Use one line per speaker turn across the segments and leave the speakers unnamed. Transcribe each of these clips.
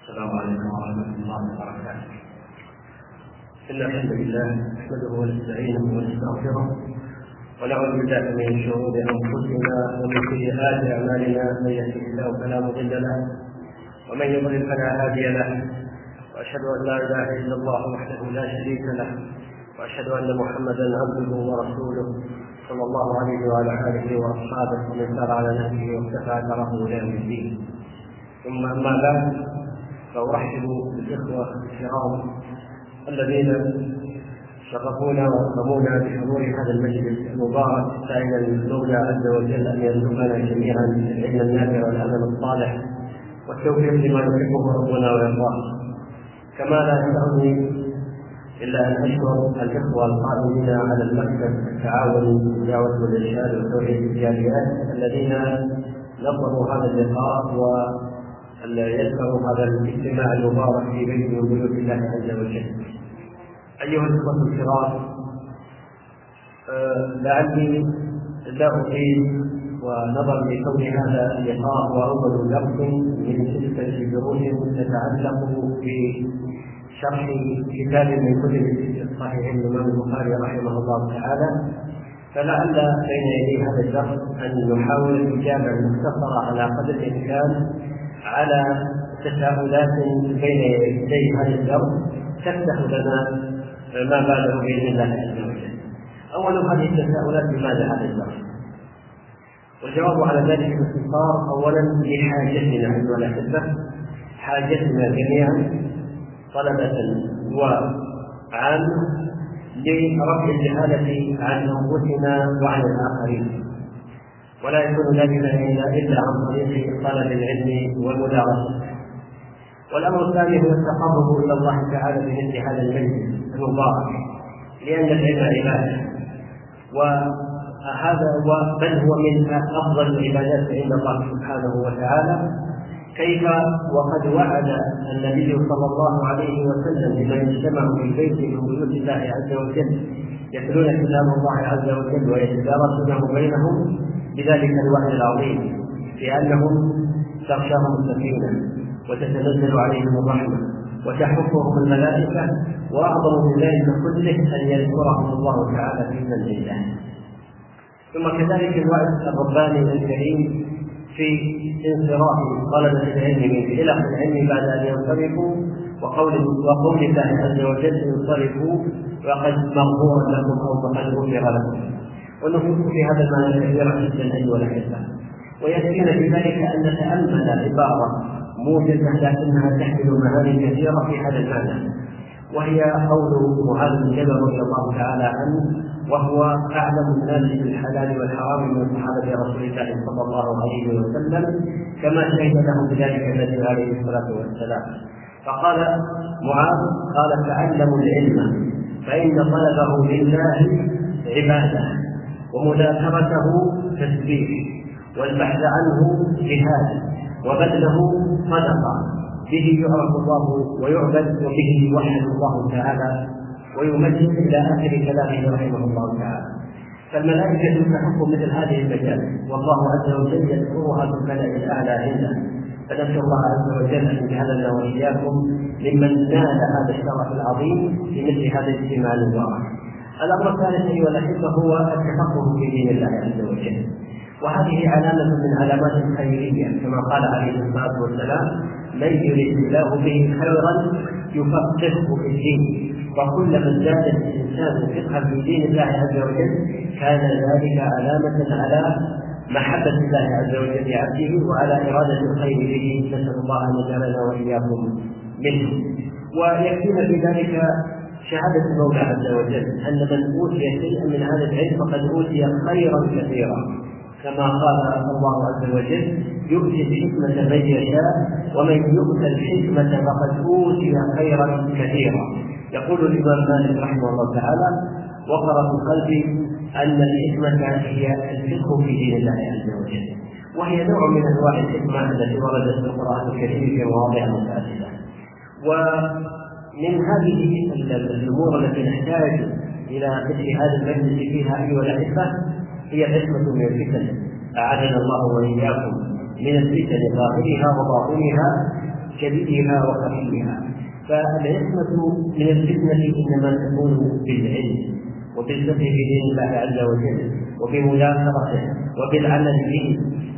السلام عليكم ورحمة الله وبركاته. إن الحمد لله نحمده ونستعينه ونستغفره ونعوذ بالله من شرور أنفسنا ومن سيئات أعمالنا، من يهده الله فلا مضل له ومن يضلل فلا هادي له، وأشهد أن لا إله إلا الله وحده لا شريك له، وأشهد أن محمدا عبده ورسوله صلى الله عليه وعلى آله وأصحابه ومن سار على نهجه واقتفى أثره إلى يوم الدين. ثم أما بعد، فأرحب بالإخوة الكرام الذين شرفونا وأكرمونا بحضور هذا المجلس المبارك، سائلا المولى عز وجل أن يرزقنا جميعا العلم النافع والعمل الصالح والتوفيق لما يحبه ربنا ويرضاه. كما لا يسعني إلا أن أشكر الإخوة القائمين على المكتب التعاون للدعوة والإرشاد وتوحيد الجاليات الذين نظموا هذا اللقاء ويذكروا هذا الاجتماع المبارك في بيت من بيوت الله عز وجل. أيها الإخوة الكرام، لعلي لا أطيل، ونظرا لكون هذا اللقاء هو أول درس من سلسلة دروس تتعلق بشرح كتاب من كتب صحيح الإمام البخاري رحمه الله تعالى، فلعل بين يدي هذا الدرس أن نحاول الإجابة المختصرة على قدر الإمكان على تساؤلات بين يدي هذا الدرس تفتح لنا ما بعده بإذن الله عز وجل. أول هذه التساؤلات: لماذا هذا الدرس؟ والجواب على ذلك باختصار: أولا لحاجتنا أيها الأحبة، حاجتنا جميعا طلبة وعامة لرفع الجهالة عن أنفسنا وعن الآخرين، ولا يكون ذلك إلا عن طريق طلب العلم والمدارسة. والأمر الثاني هو التقرب إلى الله تعالى بمثل هذا المجلس المبارك، لأن العلم عبادة، وهذا بل هو من أفضل العبادات عند الله سبحانه وتعالى. كيف وقد وعد النبي صلى الله عليه وسلم بمن اجتمعوا في بيت من بيوت الله عز وجل يتلون كتاب الله عز وجل ويتدارسونه بينهم بذلك الوعد العظيم، بأنهم تغشاهم السكينة وتتنزل عليهم الرحمة وتحفهم الملائكة، وأعظم من ذلك كله أن يذكرهم الله تعالى في من الله. ثم كذلك الوعد الرباني الكريم في انصراف طلبة العلم من حلق العلم بعد أن ينصرفوا، وقول الله عز وجل: انصرفوا وقد مغفور لكم أو فقد غفر لكم. والنصوص في هذا المعنى كثيرة جدا أيها الأحبة، ويكفينا في ذلك أن نتأمل عبارة موجزة لكنها تحمل معاني كثيرة في هذا المعنى، وهي قول معاذ بن جبل رضي الله تعالى عنه، وهو أعلم الناس بالحلال والحرام من صحابة رسول الله صلى الله عليه وسلم، كما شهد له بذلك النبي عليه الصلاة والسلام. فقال معاذ: قال تعلموا العلم فإن طلبه لله عبادة، ومذاكرته تسبيح، والبحث عنه جهاد، وبذله صدقة، به يعرف الله ويعبد، وبه يوحد الله تعالى ويمجد إلى آخر كلامه رحمه الله تعالى. فالملائكة تحب مثل هذه المجالس، والله عز وجل يذكرها في الملأ الأعلى عنده. فنسأل الله عز وجل أن يجعلنا وإياكم ممن نال هذا الشرف العظيم في مثل هذا الاجتماع المبارك. الأمر الثالث أيها الأحبة هو التفقه في دين الله عز وجل، وهذه علامة من علامات الخيرية، كما قال عليه الصلاة والسلام: من يريد الله به خيرا يفقهه في الدين. وكلما زاد الإنسان فقها في دين الله عز وجل كان ذلك علامة على محبة الله عز وجل لعبده وعلى إرادة الخير به. نسأل الله أن يجعلنا وإياكم منه. ويكفينا في ذلك شهادة المولى عز وجل أن من أوتي شيئا من هذا العلم فقد أوتي خيرا كثيرا، كما قال الله عز وجل: يؤتي الحكمة من يشاء ومن يؤتى الحكمة فقد أوتي خيرا كثيرا. يقول الإمام مالك رحمه الله تعالى: وقر في قلبي أن الحكمة هي الفقه في دين الله عز وجل، وهي نوع من أنواع الحكمة التي وردت في القرآن الكريم في مواضع متعددة. ومن هذه الأمور التي نحتاج إلى مثل هذا المجلس فيها أيها الأحبة هي العصمة من الفتن، أعاذنا الله وإياكم من الفتن ظاهرها وباطنها، كبيرها وخفيها. فالعصمة من الفتنة إنما تكون بالعلم وبالفقه في دين الله عز وجل وبمذاكرته وبالعمل به.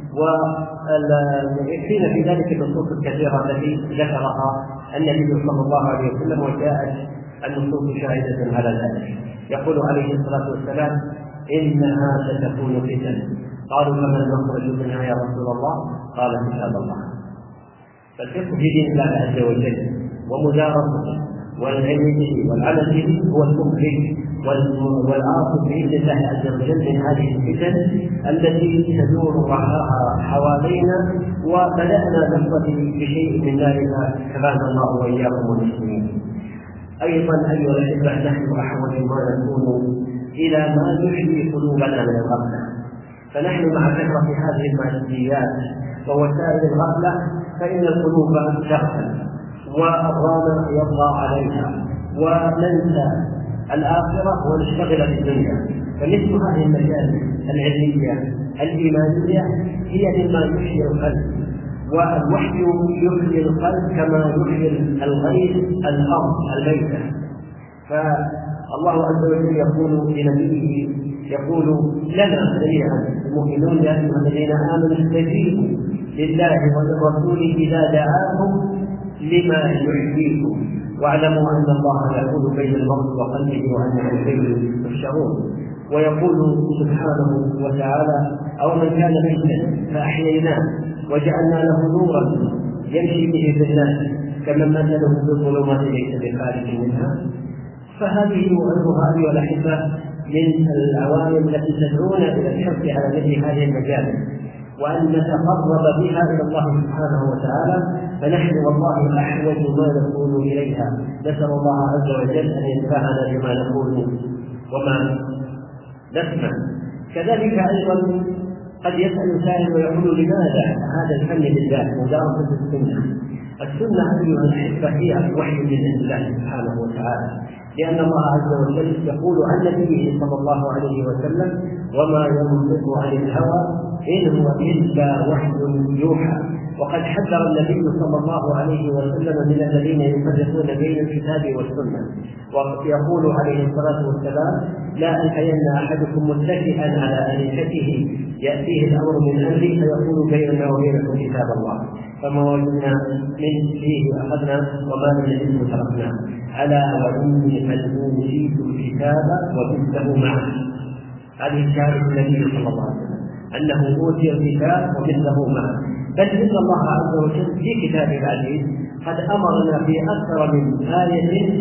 ويكفينا في ذلك النصوص الكثيرة التي ذكرها النبي صلى الله عليه وسلم، وجاءت النصوص شاهدة على ذلك. يقول عليه الصلاة والسلام: إنها ستكون فتن. قالوا: فما نخرج منها يا رسول الله؟ قال: كتاب الله. فالفقه في دين الله عز وجل ومدارسته والعلم به والعمل به هو المخرج والعاصم بإذن الله عز وجل من هذه الفتن التي تدور رحاها حوالينا، وبدأنا نقتدي بشيء من ذلك كفانا الله وإياكم والمسلمين. أيضا أيها الأحبة، نحن أحوج ما نكون إلى ما يحيي قلوبنا من الغفلة، فنحن مع كثرة هذه الماديات ووسائل الغفلة فإن القلوب تغفل والرام يطغى عليها وننسى الآخرة ونشتغل بالدنيا. فمثل هذه المجالس العلمية الإيمانية هي مما يحيي القلب، والوحي يحيي القلب كما يحيي الغيث الأرض الميتة. فالله عز وجل يقول لنبيه، يقول لنا جميعا المؤمنون: يا أيها الذين آمنوا استجيبوا لله وللرسول إذا دعاكم لما يحييكم واعلموا أن الله يحول بين المرء وقلبه وأنه إليه تحشرون. ويقول سبحانه وتعالى: أو من كان ميتا فأحييناه وجعلنا له نورا يمشي به في الناس كمن مثله في الظلمات ليس بخارج منها. فهذه وغيرها أيها الأحبة من العوامل التي تدعونا إلى الحرص على مثل هذه المجالس وأن نتقرب بها إلى الله سبحانه وتعالى. فنحن والله أحوج ما نكون إليها. نسأل الله عز وجل أن ينفعنا بما نقول وما نسمع. كذلك أيضا قد يسأل سائل ويقول: لماذا هذا الفن بالله مدارسة السنة؟ السنة أيها الأحبة هي وحي من الله سبحانه وتعالى، لأن الله عز وجل يقول عن نبيه صلى الله عليه وسلم: وما ينطق عن الهوى إن هو إلا وحي يوحى. وقد حذر النبي صلى الله عليه وسلم من الذين يفرقون بين الكتاب والسنة، ويقول عليه الصلاة والسلام: لا ألقين أحدكم متكئا على أريكته يأتيه الأمر من أمره فيقول بيننا وبينكم كتاب الله، فما وجدنا من فيه أخذنا وما لم نجده تركناه. ألا وإني قد أوتيت الكتاب ومثله معه. هذه شهادة النبي صلى الله عليه وسلم أنه أوتي الكتاب ومثله معه. بل إن الله عز وجل في كتابه العزيز قد أمرنا في أكثر من آية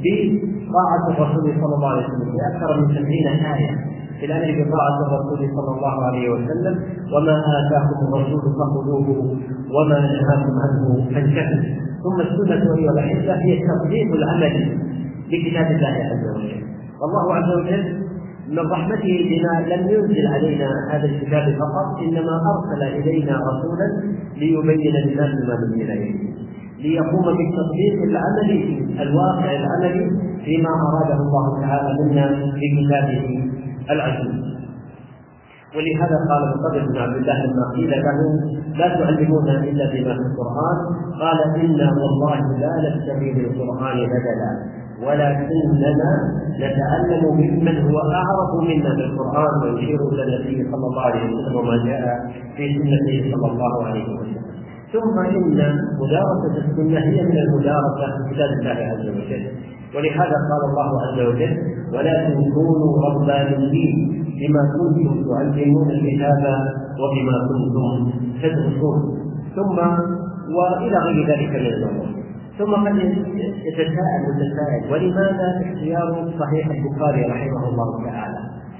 بطاعة الرسول صلى الله عليه وسلم، في أكثر من 70 آية في الأمر بطاعة الرسول صلى الله عليه وسلم: وما آتاكم الرسول فخذوه وما نهاكم عنه فانتهوا. ثم السنة أيها الأحبة هي التطبيق العملي لكتاب الله عز وجل. والله عز وجل من رحمته بنا لم ينزل علينا هذا الكتاب فقط، إنما أرسل إلينا رسولا ليبين للناس ما نزل إليه، ليقوم بالتطبيق العملي الواقع العملي فيما أراده الله تعالى منا في كتابه العزيز. ولهذا قال الفضل بن عبد الله لما قيل له: لا تعلمونا إلا بما في القرآن، قال: إنا والله لا نستفيد القرآن بدلا، ولكننا نتعلم ممن هو أعرف منا بالقرآن. ويشير إلى النبي صلى الله عليه وسلم وما جاء في سنته صلى الله عليه وسلم. ثم إن مدارسة السنة هي من المدارسة في كتاب الله عز وجل. ولهذا قال الله عز وجل: ولكن كونوا ربانيين بما كنتم تعلمون الكتاب وبما كنتم تدرسون. ثم وإلى غير ذلك من الأمور. ثم قد يتساءل ولماذا اختيار صحيح البخاري رحمه الله تعالى؟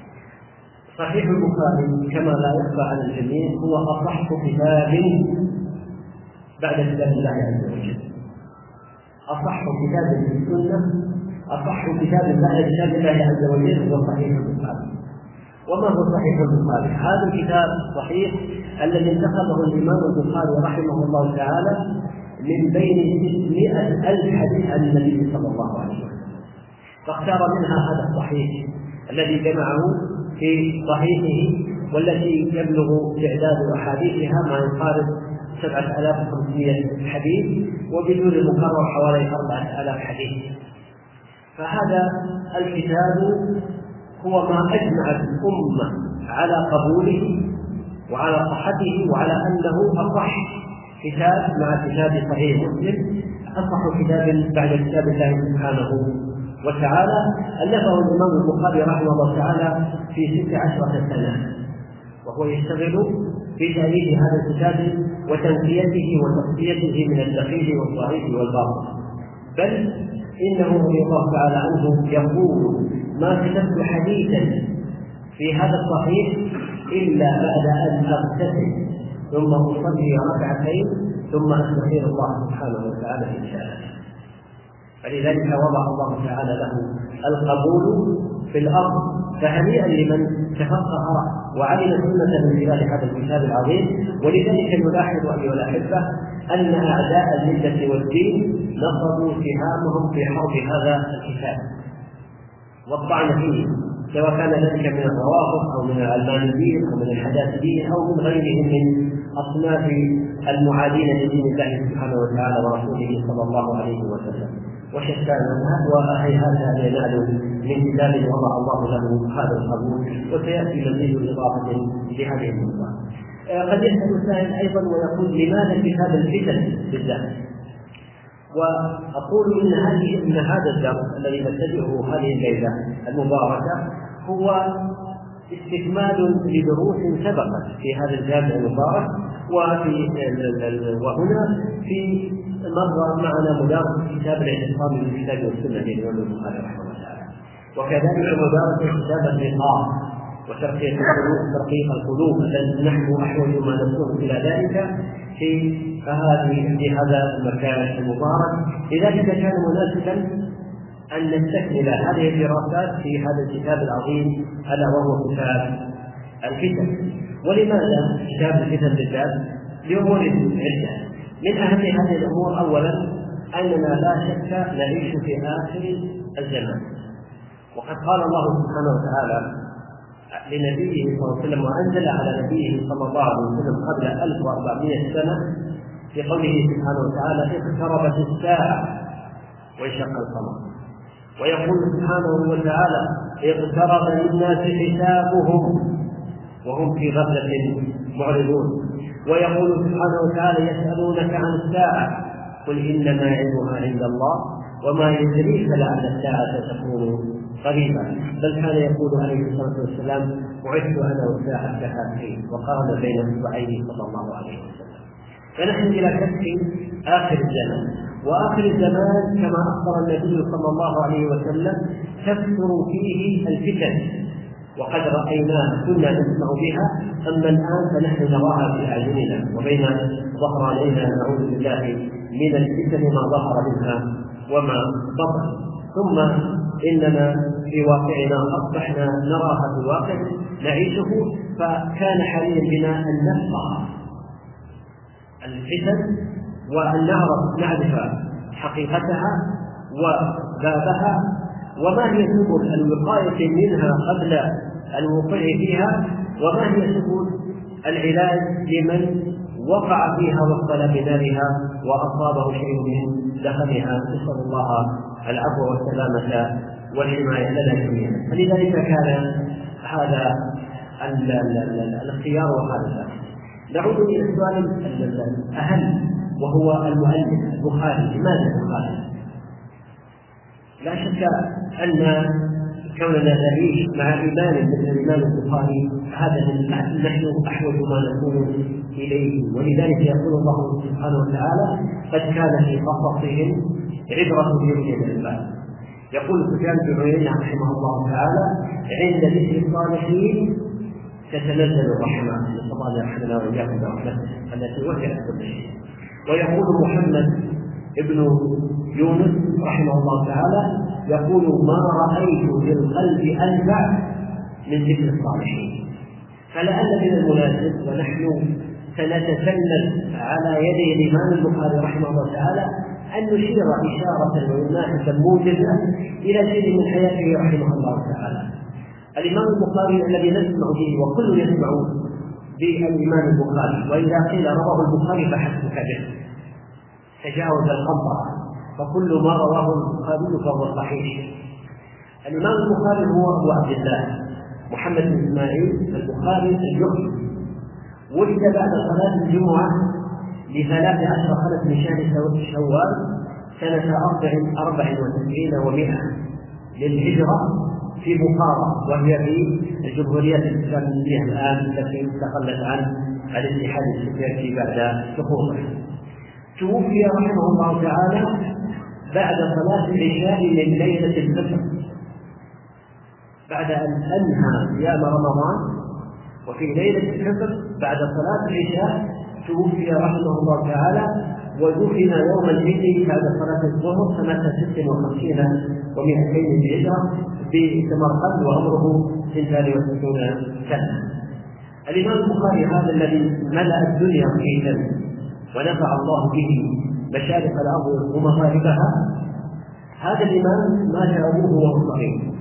صحيح البخاري كما لا يخفى على الجميع هو أصح كتاب بعد كتاب الله عز وجل، أصح كتاب في السنة، أصح كتاب بعد كتاب الله عز وجل هو صحيح البخاري. وما هو صحيح البخاري؟ هذا الكتاب صحيح الذي انتخبه الإمام البخاري رحمه الله تعالى من بين 600,000 حديث عن النبي صلى الله عليه وسلم، فاختار منها هذا الصحيح الذي جمعه في صحيحه، والتي يبلغ تعداد أحاديثها ما يقارب 7500 حديث، وبدون المكرر حوالي 4000 حديث. فهذا الكتاب هو ما أجمع الأمة على قبوله وعلى صحته وعلى أنه أصح كتاب مع كتاب صحيح مسلم، أصح كتاب بعد كتاب الله سبحانه وتعالى، ألفه الإمام البخاري رحمه الله تعالى في 16 سنة، وهو يشتغل بتأليف هذا الكتاب وتنقيته وتصفيته من الدقيق والضعيف والباطل. بل إنه رضي الله تعالى عنه يقول: ما كتبت حديثا في هذا الصحيح إلا بعد أن أغتسل ثم أصلي ركعتين ثم أستغفر الله سبحانه وتعالى إن شاء. فلذلك وضع الله تعالى له القبول في الأرض. فهنيئا لمن تفقه وعلم سنة من خلال هذا الكتاب العظيم. ولذلك نلاحظ أيها الأحبة أن أعداء الملة والدين نصبوا سهامهم في حرب هذا الكتاب والطعن فيه، سواء كان ذلك من الروافض أو من العلمانيين أو من الحداثيين أو من غيرهم من أصناف المعادين لدين الله سبحانه وتعالى ورسوله صلى الله عليه وسلم. وشتانها وهيهات أن ينالوا من كتاب وضع الله له هذا القبول. وسيأتي مزيد إضافة لهذه النقطة. قد يسأل السائل أيضا ويقول: لماذا كتاب الفتن بالذات؟ وأقول إن هذا الدرس الذي نتبعه هذه الليلة المباركة هو استكمال لدروس سبقت في هذا الجامع المبارك، وهنا في مر معنا مدارسة كتاب الاعتصام بالكتاب والسنة للإمام البخاري رحمه الله تعالى، وكذلك مدارسة كتاب الرقاق وترقيق القلوب التي نحن أحوج ما نكون إلى ذلك في هذا المكان المبارك. لذلك كان مناسبا أن نستكمل هذه الدراسات في هذا الكتاب العظيم ألا وهو كتاب الفتن. ولماذا كتاب الفتن بالذات؟ لأمور عدة. من أهم هذه الأمور أولا أننا لا شك نعيش في آخر الزمان، وقد قال الله سبحانه وتعالى لنبيه صلى الله عليه وسلم وأنزل على نبيه صلى الله عليه وسلم قبل 1400 سنة في قوله سبحانه وتعالى: اقتربت الساعة وانشق القمر. ويقول سبحانه وتعالى: اقترب للناس حسابهم وهم في غفلة معرضون. ويقول سبحانه وتعالى: يسألونك عن الساعة قل إنما علمها عند الله وما يدريك لعل الساعة تكون قريبا. بل كان يقول عليه الصلاة والسلام: بعثت أنا والساعة كهاتين، وقارن بين اصبعيه صلى الله عليه وسلم. فنحن إلى شك آخر الزمان، وآخر الزمان كما أخبر النبي صلى الله عليه وسلم تكثر فيه الفتن، وقد رأيناها كنا نسمع بها، أما الآن فنحن نراها في أعيننا وبين ظهرانينا نعوذ بالله من الفتن ما ظهر منها وما بطن. ثم إننا في واقعنا أصبحنا نراها في الواقع نعيشه، فكان حريا بنا أن نفقه الفتن وأن نعرف حقيقتها وبابها وما هي سبل الوقاية منها قبل الوقوع فيها، وما هي سبل العلاج لمن وقع فيها واختل بنارها وأصابه شيء من دخلها. نسأل الله العفو والسلامة والحماية لنا جميعا. فلذلك كان هذا الاختيار وهذا. نعود إلى السؤال الأهم وهو المؤلف البخاري. لماذا البخاري؟ لا شك أن كوننا نعيش مع إيمان مثل الإمام البخاري هذا نحن أحوج ما نكون إليه. ولذلك يقول الله سبحانه وتعالى: قد كان في قصصهم عبرة لأولي الألباب. يقول سفيان بن عيينة رحمه الله تعالى: عند ذكر الصالحين تتنزل الرحمة. نسأل الله أن يرحمنا وإياكم برحمته التي وسعت كل شيء. ويقول محمد ابن يونس رحمه الله تعالى: يقول: ما رأيت للقلب أنفع من ذكر الصالحين. فلعل من المناسب ونحن سنتسلل على يدي الإمام البخاري رحمه الله تعالى أن نشير إشارة ومناحة موجزة إلى شيء من حياته رحمه الله تعالى. الإمام البخاري الذي نسمع به وكل يسمع بالإمام البخاري، وإذا قيل رواه البخاري فحسبك به، تجاوز القنطرة، فكل ما رواه البخاري فهو صحيح. الإمام البخاري هو أبو عبد الله محمد بن إسماعيل البخاري الجحفي، ولد بعد صلاة الجمعة ل13 خلف من شهر شوال سنة 94 و100 للهجرة في بخارى، وهي في الجمهورية الإسلامية الآن التي استقلت عن الاتحاد السوفيتي بعد سقوطه. توفي رحمه الله تعالى بعد صلاة العشاء من ليلة الفجر، بعد أن أنهى صيام رمضان، وفي ليلة الفجر بعد صلاة العشاء توفي رحمه الله تعالى، ودفن يوم العيد بعد صلاة الظهر سنة 56 و200 للهجرة بسمرقند، وعمره 62 سنة. الإمام البخاري هذا الذي ملأ الدنيا خيرا ونفع الله به مشارق الأرض ومغاربها، هذا الإمام مات أبوه وهو صغير،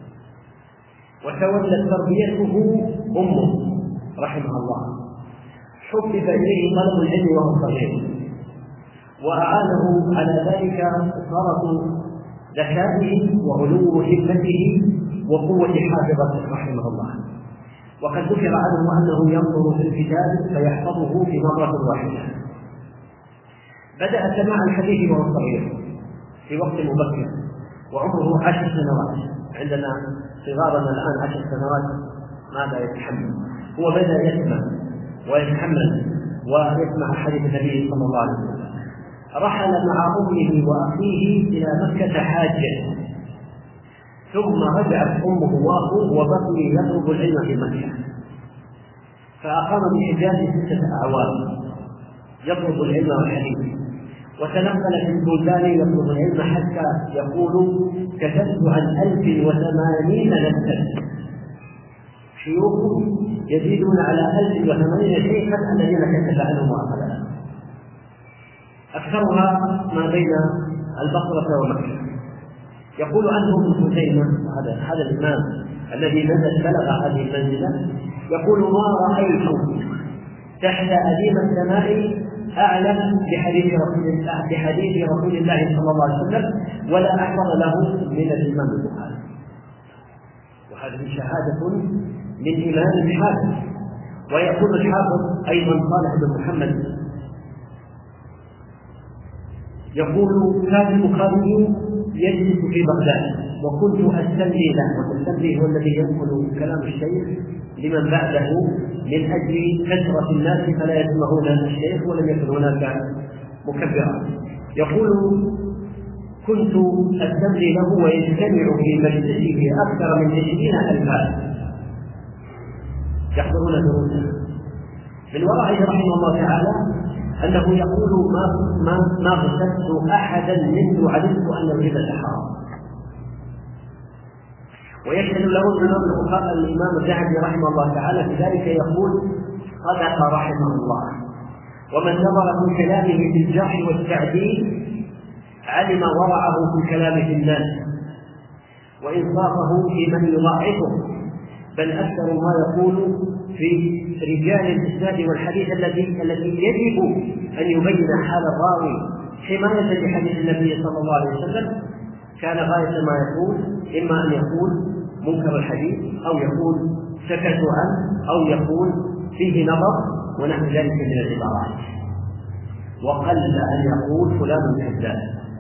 وتولت تربيته أمه رحمها الله، حبب إليه طلب العلم وهو صغير، وأعانه على ذلك صارت ذكائه وعلو همته وقوة حافظته رحمه الله. وقد ذكر عنه أنه ينظر في الكتاب فيحفظه في مرة واحدة. بدأ سماع الحديث وهو صغير في وقت مبكر وعمره 10 سنوات، عندنا صغارنا الآن 10 سنوات ماذا يتحمل؟ هو بدأ يسمع ويتحمل ويسمع حديث النبي صلى الله عليه وسلم. رحل مع أمه وأخيه إلى مكة حاجة، ثم رجعت أمه وأخوه وبقي يطلب العلم في مكة، فأقام بالحجاز 6 أعوام يطلب العلم والحديث، وتنقل في البلدان يطلب العلم حتى يقول كتبت عن 1080 نفسا، شيوخ يزيدون على 1080 شيخا الذين كتب عنهم وأخذ عنهم، أكثرها ما بين البصرة ومكة. يقول عنه ابن خزيمة هذا الإمام الذي بلغ هذه المنزلة، يقول ما رأيت تحت أديم السماء أعلم بحديث رسول الله صلى الله عليه وسلم ولا أحفظ له من الإمام البخاري. وهذه شهادة من إمام حافظ. ويقول الحافظ أيضا صالح بن محمد يقول كان البخاري يجلس في بغداد وكنت أستملي له، والتستملي هو الذي ينقل كلام الشيخ لمن بعده من أجل كثرة الناس فلا يسمعون الشيخ ولم يكن هناك مكبرا. يقول كنت أستملي له ويجتمع في مجلسه أكثر من 20,000 يحضرون دروسه. من ورائه رحمه الله تعالى أنه يقول ما غسلت أحدا منذ علمت أن الغيبة حرام. ويشهد له الإمام الذهبي رحمه الله تعالى في ذلك، يقول صدق رحمه الله، ومن نظر في كلامه في الجرح والتعديل علم ورعه في كلامه في الناس وإنصافه في من يضاعفه، بل أكثر ما يقول في رجال الإسناد والحديث الذي يجب أن يبين حال الراوي حماية لحديث النبي صلى الله عليه وسلم، كان غاية ما يقول إما أن يقول منكر الحديث أو يقول سكتوا عنه أو يقول فيه نظر ونحو ذلك من العبارات، وقل أن يقول فلان كذاب.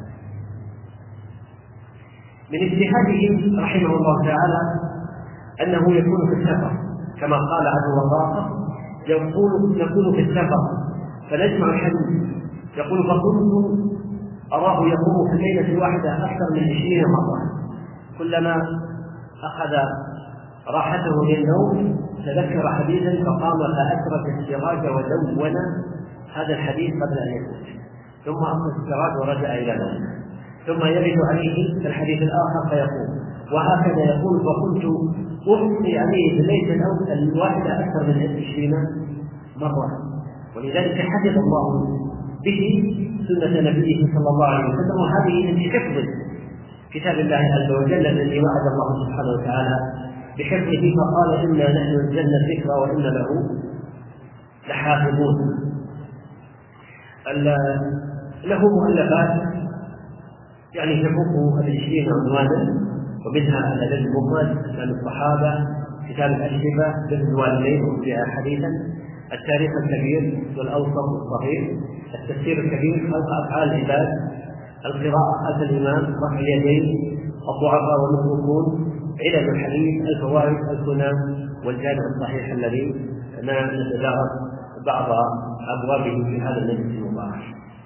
من اجتهاده رحمه الله تعالى أنه يكون في السفر كما قال عنه وضاقه، يكون في السفر فنجمع الحديث، يقول فكنت أراه يقوم في الليلة الواحدة أكثر من 20 مرة، كلما أخذ راحته للنوم تذكر حديثا فقام فأترك السراج ودون هذا الحديث قبل أن يموت، ثم أخذ السراج ورجع إلى نومه، ثم يرد عليه في الحديث الآخر فيقول، وهكذا يقول فكنت أحصي عليه في الليلة الواحدة أكثر من 20 مرة. ولذلك حفظ الله به سنة نبيه صلى الله عليه وسلم، وهذه من حفظ كتاب الله عز وجل الذي وعد الله سبحانه وتعالى بحفظه، فقال إنا نحن نزلنا الذكر وإنا له لحافظون. له مؤلفات يعني تفوق 20 عنوانا، ومنها الأدب المفرد، أسماء الصحابة، كتاب الأشربة، بر الوالدين وفيها حديثا، التاريخ الكبير والأوسط والصغير، التفسير الكبير، خلق أفعال العباد، القراءة خلف الإمام، رفع اليدين، الضعفاء والمتروكون، علل الحديث، الفوائد، السنن، والجامع الصحيح الذي نتدارس بعض أبوابه في هذا المجلس المبارك.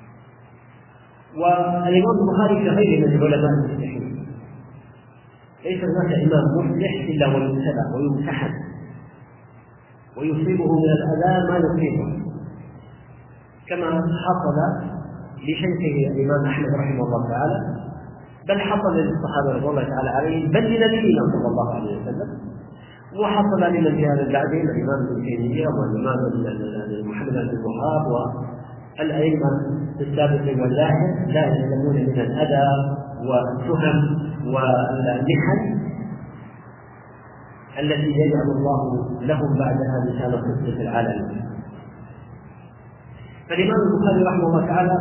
والإمام البخاري كغيره من العلماء المصلحين، ليس هناك إمام مصلح إلا ويبتلى ويمتحن ويصيبه من الأذى ما يصيبه، كما حصل لشيخه الإمام أحمد رحمه الله تعالى، بل حصل للصحابة رضي الله تعالى عليهم، بل لنبينا صلى الله عليه وسلم، وحصل لمن جاء من بعدهم الإمام ابن تيمية والإمام محمد بن الوهاب والأئمة السابقين واللاحق، لا يسلمون من الأذى والتهم والمحن التي يجعل الله لهم بعدها لسان صدق في العالم. فالإمام البخاري رحمه الله تعالى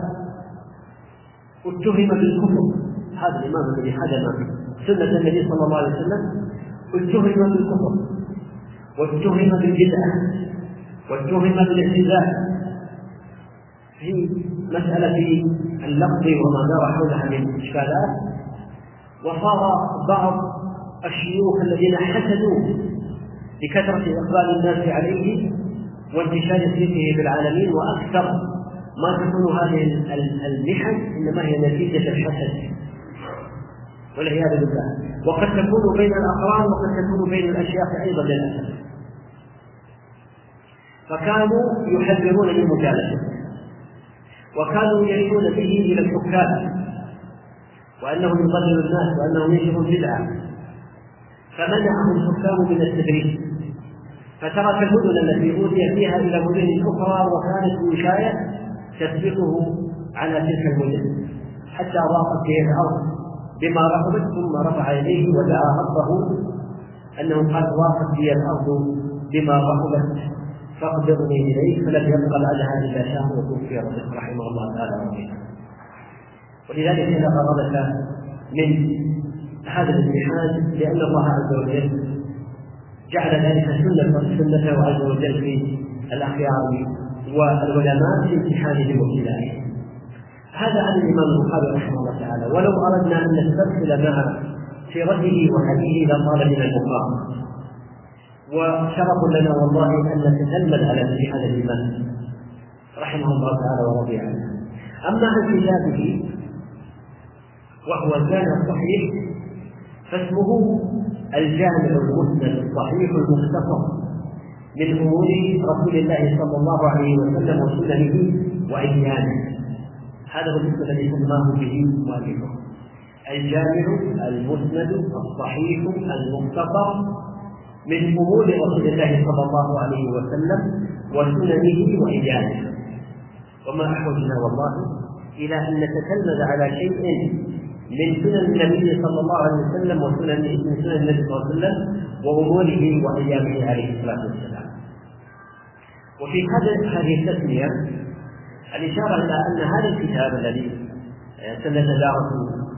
اتهم بالكفر، هذا الإمام الذي هدم سنة النبي صلى الله عليه وسلم اتهم بالكفر، واتهم بالبدعة، واتهم بالاعتزال في مسألة اللفظ وما دار حولها من إشكالات. وصار بعض الشيوخ الذين حسدوا بكثرة إقبال الناس عليه وانتشار سيرته في العالمين، وأكثر ما تكون هذه المحن إنما هي نتيجة الحسد والعياذ بالله، وقد تكون بين الأقران وقد تكون بين الأشياخ أيضا للأسف. فكانوا يحذرون من مجالسته، وكانوا يشيرون به إلى الحكام وأنه يضلل الناس وأنه ينشر البدعة، فمنعهم الحكام من التدريس، فترك المدن التي أوتي فيها إلى مدن أخرى وكانت وشاية تسبقه على تلك المدن، حتى ضاقت به الأرض بما رحبت، ثم رفع يديه ودعا ربه أنه قد ضاقت به الأرض بما رحبت فاقبضني إليك، فلم يبق الأدهى إلا شهر وتوفي رحمه الله تعالى رحمه. ولذلك إذا قربت من هذا الامتحان، لأن الله عز وجل جعل ذلك سنة عز وجل في الأخيار والعلماء في امتحانهم وابتلائهم. هذا عن الإمام البخاري رحمه الله تعالى. ولو أردنا أن نسترسل مع سيرته وحديثه لطال من المقام، وشرف لنا والله أن نتأمل على مثل هذا الإمام رحمه الله تعالى ورضي عنه. أما عن كتابه وهو الجامع الصحيح فاسمه الجامع المسند الصحيح المختصر من أمور رسول الله صلى الله عليه وسلم وسننه وأيامه. هذا هو الاسم الذي سماه به مؤلفه، الجامع المسند الصحيح المختصر من أمور رسول الله صلى الله عليه وسلم وسننه وأيامه. وما أحوجنا والله إلى أن نتتلمذ على شيء من سنن النبي صلى الله عليه وسلم وسنن النبي صلى الله عليه وسلم وأموره وأيامه عليه الصلاة والسلام. وفي هذه التسمية الإشارة إلى أن هذا الكتاب الذي سنتدارس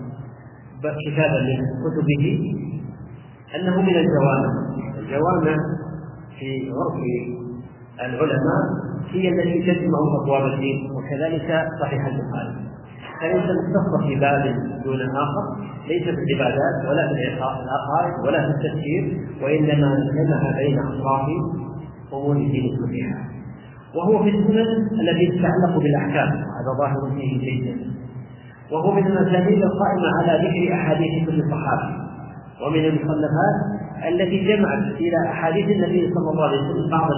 كتابا من كتبه أنه من الجوامع في عرف العلماء هي التي تجمع أبواب الدين، وكذلك صحيح البخاري، فليس مختص في باب دون آخر، ليس في العبادات ولا في العقائد ولا في التفسير، وإنما جمع بين أطراف أمور الدين كلها. وهو في السنن التي تتعلق بالأحكام، هذا ظاهر فيه جيدا، وهو من المسانيد القائمة على ذكر أحاديث كل صحابي، ومن المصنفات التي جمعت إلى أحاديث النبي صلى الله عليه وسلم بعض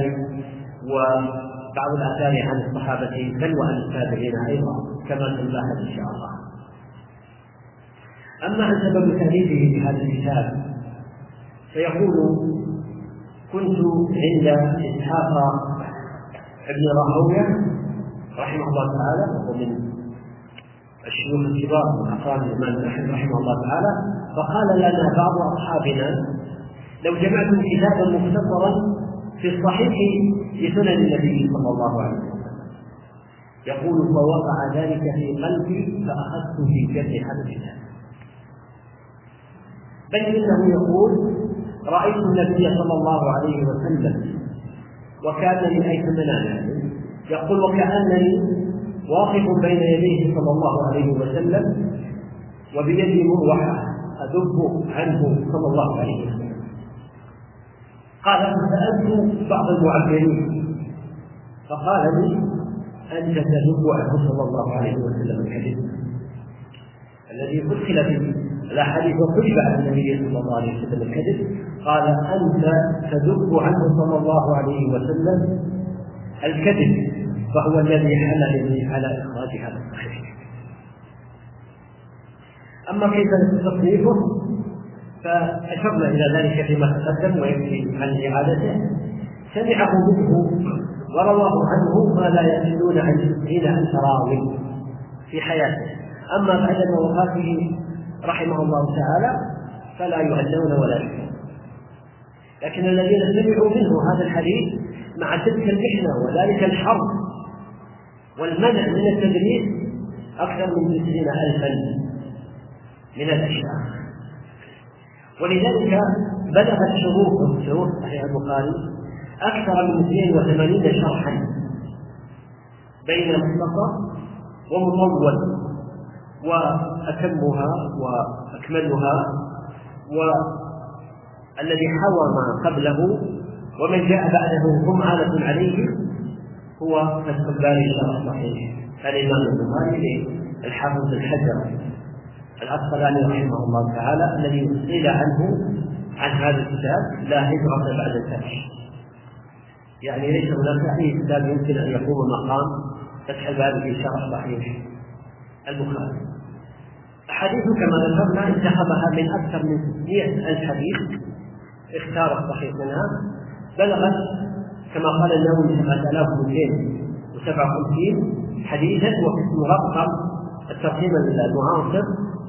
الآثار عن الصحابة بل وعن التابعين أيضا كما سنلاحظ إن شاء الله. أما عن سبب تأليفه بهذا الكتاب فيقول: كنت عند إسحاق ابن راهويه رحمه الله تعالى، وهو من الشيوخ الكبار من أقران الإمام أحمد رحمه الله تعالى، فقال لنا بعض أصحابنا: لو جمعتم كتابا مختصرا في الصحيح بسنن النبي صلى الله عليه وسلم. يقول: فوقع ذلك في قلبي فأخذت في جد هذا الكتاب. بل إنه يقول: رأيت النبي صلى الله عليه وسلم وكأنني أيت منامه، يقول: وكأنني واقف بين يديه صلى الله عليه وسلم وبيدي مروحة أذب عنه صلى الله عليه وسلم. قال: فسألت بعض المعبرين فقال لي: أنت تذب عنه صلى الله عليه وسلم الكذب الذي أدخل في الأحاديث وكتب عن النبي صلى الله عليه وسلم الكذب. قال: أنت تذب عنه صلى الله عليه وسلم الكذب، فهو الذي حملني على إخراج هذا الصحيح. أما كيف تصنيفه فأشرنا إلى ذلك فيما تقدم ويكفي عن إعادته. سمعه منه ورواه عنه ما لا يزيدون عن 90,000 راوي في حياته، أما بعد وفاته رحمه الله تعالى فلا يعدون ولا يحصون. لكن الذين سمعوا منه هذا الحديث مع تلك المحنة وذلك الحرب والمنع من التدريس أكثر من 90,000 من الأشياء. ولذلك بلغت شروح صحيح البخاري أكثر من 82 شرحا بين مختصر ومطول، وأتمها وأكملها والذي حوى ما قبله ومن جاء بعده هم عالة عليه هو فتح الباري شرح صحيح الإمام البخاري للحافظ بن حجر العسقلاني رحمه الله تعالى، الذي قيل عنه عن هذا الكتاب: لا هجرة بعد الفتح. يعني ليس هناك أي كتاب يمكن أن يقوم مقام فتح الباري في شرح صحيح البخاري. أحاديث كما ذكرنا انتخبها من أكثر من 600,000 حديث، اختار الصحيح منها، بلغت كما قال النووي 7,257 حديثا، وفي مرقم الترقيم المعاصر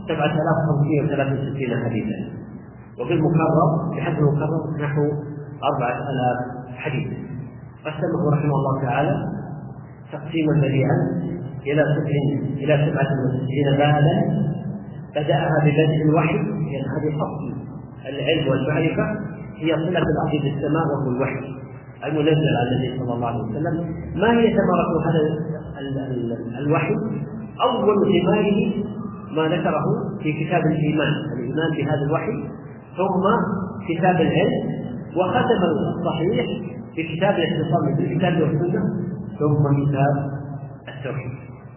7,563 حديثا، وفي المكرر بحد المكرر نحو 4,000 حديث. قسمه رحمه الله تعالى تقسيما بديعا إلى 67 بابا، بدأها ببدء الوحي، لأن هذه أصل العلم والمعرفة، هي صلة الأرض بالسماء وهو الوحي المنزل على النبي صلى الله عليه وسلم. ما هي ثمرة هذا الوحي؟ أول ثماره ما ذكره في كتاب الإيمان بهذا الوحي، ثم كتاب العلم، وختم الصحيح بكتاب الاعتصام بالكتاب والسنة، ثم كتاب التوحيد.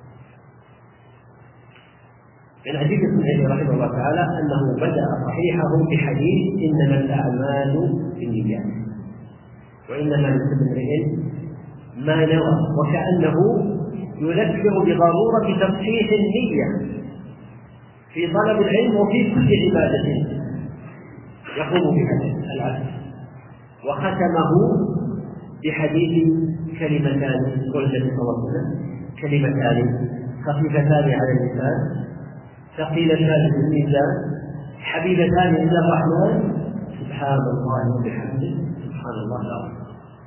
من عجيب سنته رحمه الله تعالى أنه بدأ صحيحه بحديث: إنما الأعمال بالنيات وإنما لكل امرئ ما نوى، وكأنه يذكر بضرورة تصحيح النية في طلب العلم وفي كل عبادة يقوم بها العبد. وختمه بحديث: كلمتان قلت صلى الله عليه وسلم، كلمتان خفيفتان على اللسان ثقيلتان في الميزان حبيبتان إلى الرحمن سبحان الله وبحمده سبحان الله العظيم.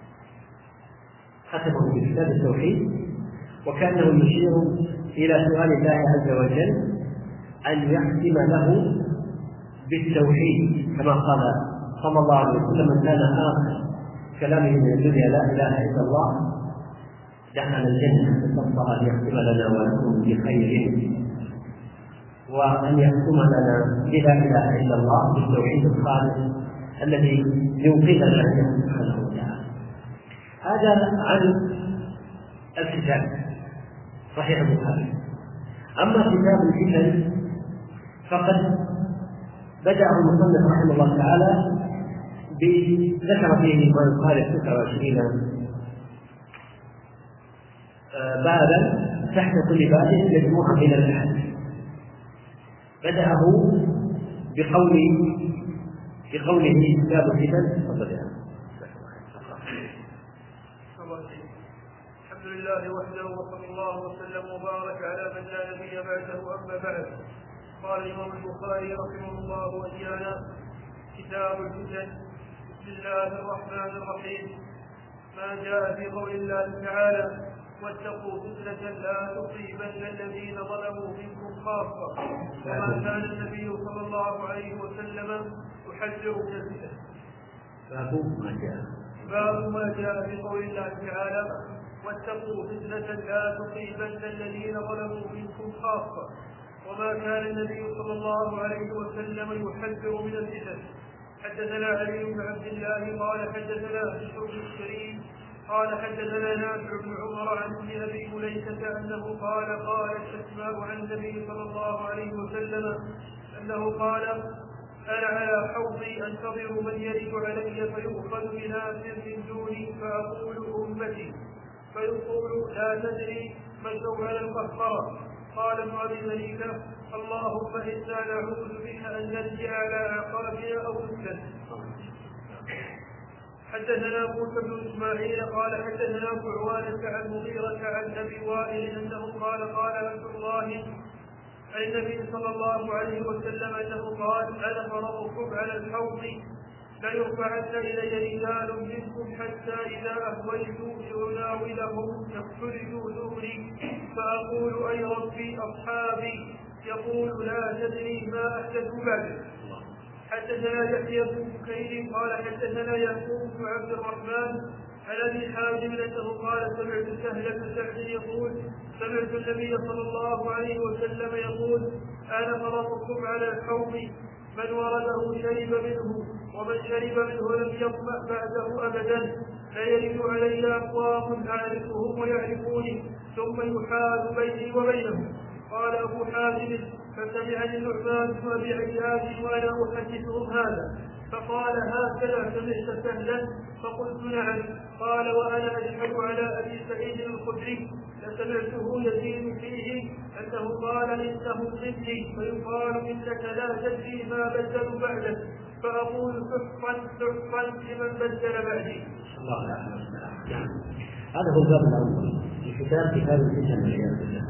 ختمه بكتاب التوحيد، وكأنه يشير إلى سؤال الله عز وجل أن يختم له بالتوحيد، كما قال صلى الله عليه وسلم: من كان آخر كلامه من الدنيا لا إله إلا الله دخل الجنة، نسأل أن يختم لنا ولكم بخير، وأن يختم لنا بلا إله إلا الله بالتوحيد الخالص الذي ينقذنا عنه سبحانه وتعالى. هذا عن الكتاب صحيح البخاري. أما كتاب الفتن فقد بدأ المصنف رحمه الله تعالى ذكر فيه ما يقارب 29 بابا، تحت كل باب مجموعة من الأحاديث. بدأه بقوله كتاب الفتن.
الحمد لله وحده وصلى الله وسلم وبارك على من لا نبي بعده. أما بعد، قال الإمام البخاري رحمه الله وإيانا: كتاب الفتن. بسم الله الرحمن الرحيم. ما جاء في قول الله تعالى واتقوا فتنة لا تصيبن الذين ظلموا منكم خاصة وما كان النبي صلى الله عليه وسلم يحذر من الفتن. باب ما جاء في قول الله تعالى واتقوا فتنة لا تصيبن الذين ظلموا منكم خاصة وما كان النبي صلى الله عليه وسلم يحذر من الفتن. حدثنا علي بن عبد الله قال حدثنا بشر بن الشريف قال حدثنا نافع بن عمر عن ابن ابي مليكه انه قالت اسماء عن النبي صلى الله عليه وسلم انه قال انا على حوضي انتظر من يرد علي فيؤخذ بناس من دوني فاقول امتي فيقول لا تدري من هو على القهقرة. قال ابن ابي مليكه اللهم انا نعوذ بك ان نرجع على اعقابنا او نفتن. حدثنا موسى بن اسماعيل قال حدثنا عوانة عن مغيرة عن ابي وائل انه قال عبد الله عن النبي صلى الله عليه وسلم انه قال انا فرضكم على الحوض ليرفعن الي رجال منكم حتى اذا اهويت لاناولهم تختلف ذوري فاقول اي ربي اصحابي يقول لا تدري ما احدثوا بعد. حدثنا يحيى بن بكير قال حدثنا يعقوب بن عبد الرحمن عن ابي حازم انه قال سمعت سهل بن سعد يقول سمعت النبي صلى الله عليه وسلم يقول انا فرضكم على الحوض من ورده شرب منه ومن شرب منه لم يظمأ بعده ابدا فيرد علي اقوام اعرفهم ويعرفوني ثم يحال بيني وبينهم. قال ابو حازم فسمعني النعمان بن ابي عياش وانا احدثهم هذا فقال هكذا سمعت سهلا فقلت نعم. قال وانا اشهد على ابي سعيد الخدري لسمعته يزيد فيه انه قال انه ضدي فيقال انك لا تدري ما بدلوا بعدك فاقول سحقا لمن بدل بعدي.
الله العافيه والسلام. هذا هو الباب الاول في كتاب الفتن والعياذ بالله.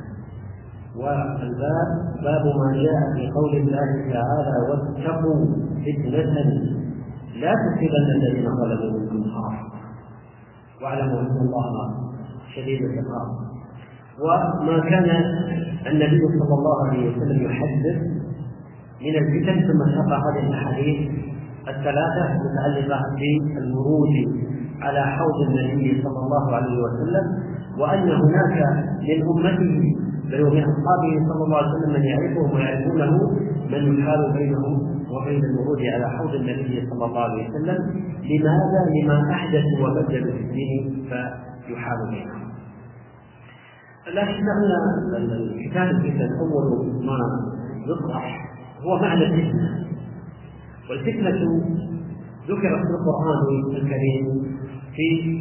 والباب باب ما جاء في قول الله تعالى واتقوا فتنة لا تصيبن الذين ظلموا منكم خاصة واعلموا ان الله شديد العقاب. وما كان النبي صلى الله عليه وسلم يحدث من الفتن ثم ساق هذه الاحاديث الثلاثه المتعلقه بالورود على حوض النبي صلى الله عليه وسلم وان هناك من امته بل ومن أصحابه صلى الله عليه وسلم من يعرفهم ويعرفونه من يحال بينهم وبين الورود على حوض النبي صلى الله عليه وسلم. لماذا؟ لما أحدثوا وبدلوا في الدين فيحال بينهم. لا شك أن الكتاب الفتن أول ما يطرح هو معنى الفتنة، والفتنة ذكرت في القرآن الكريم في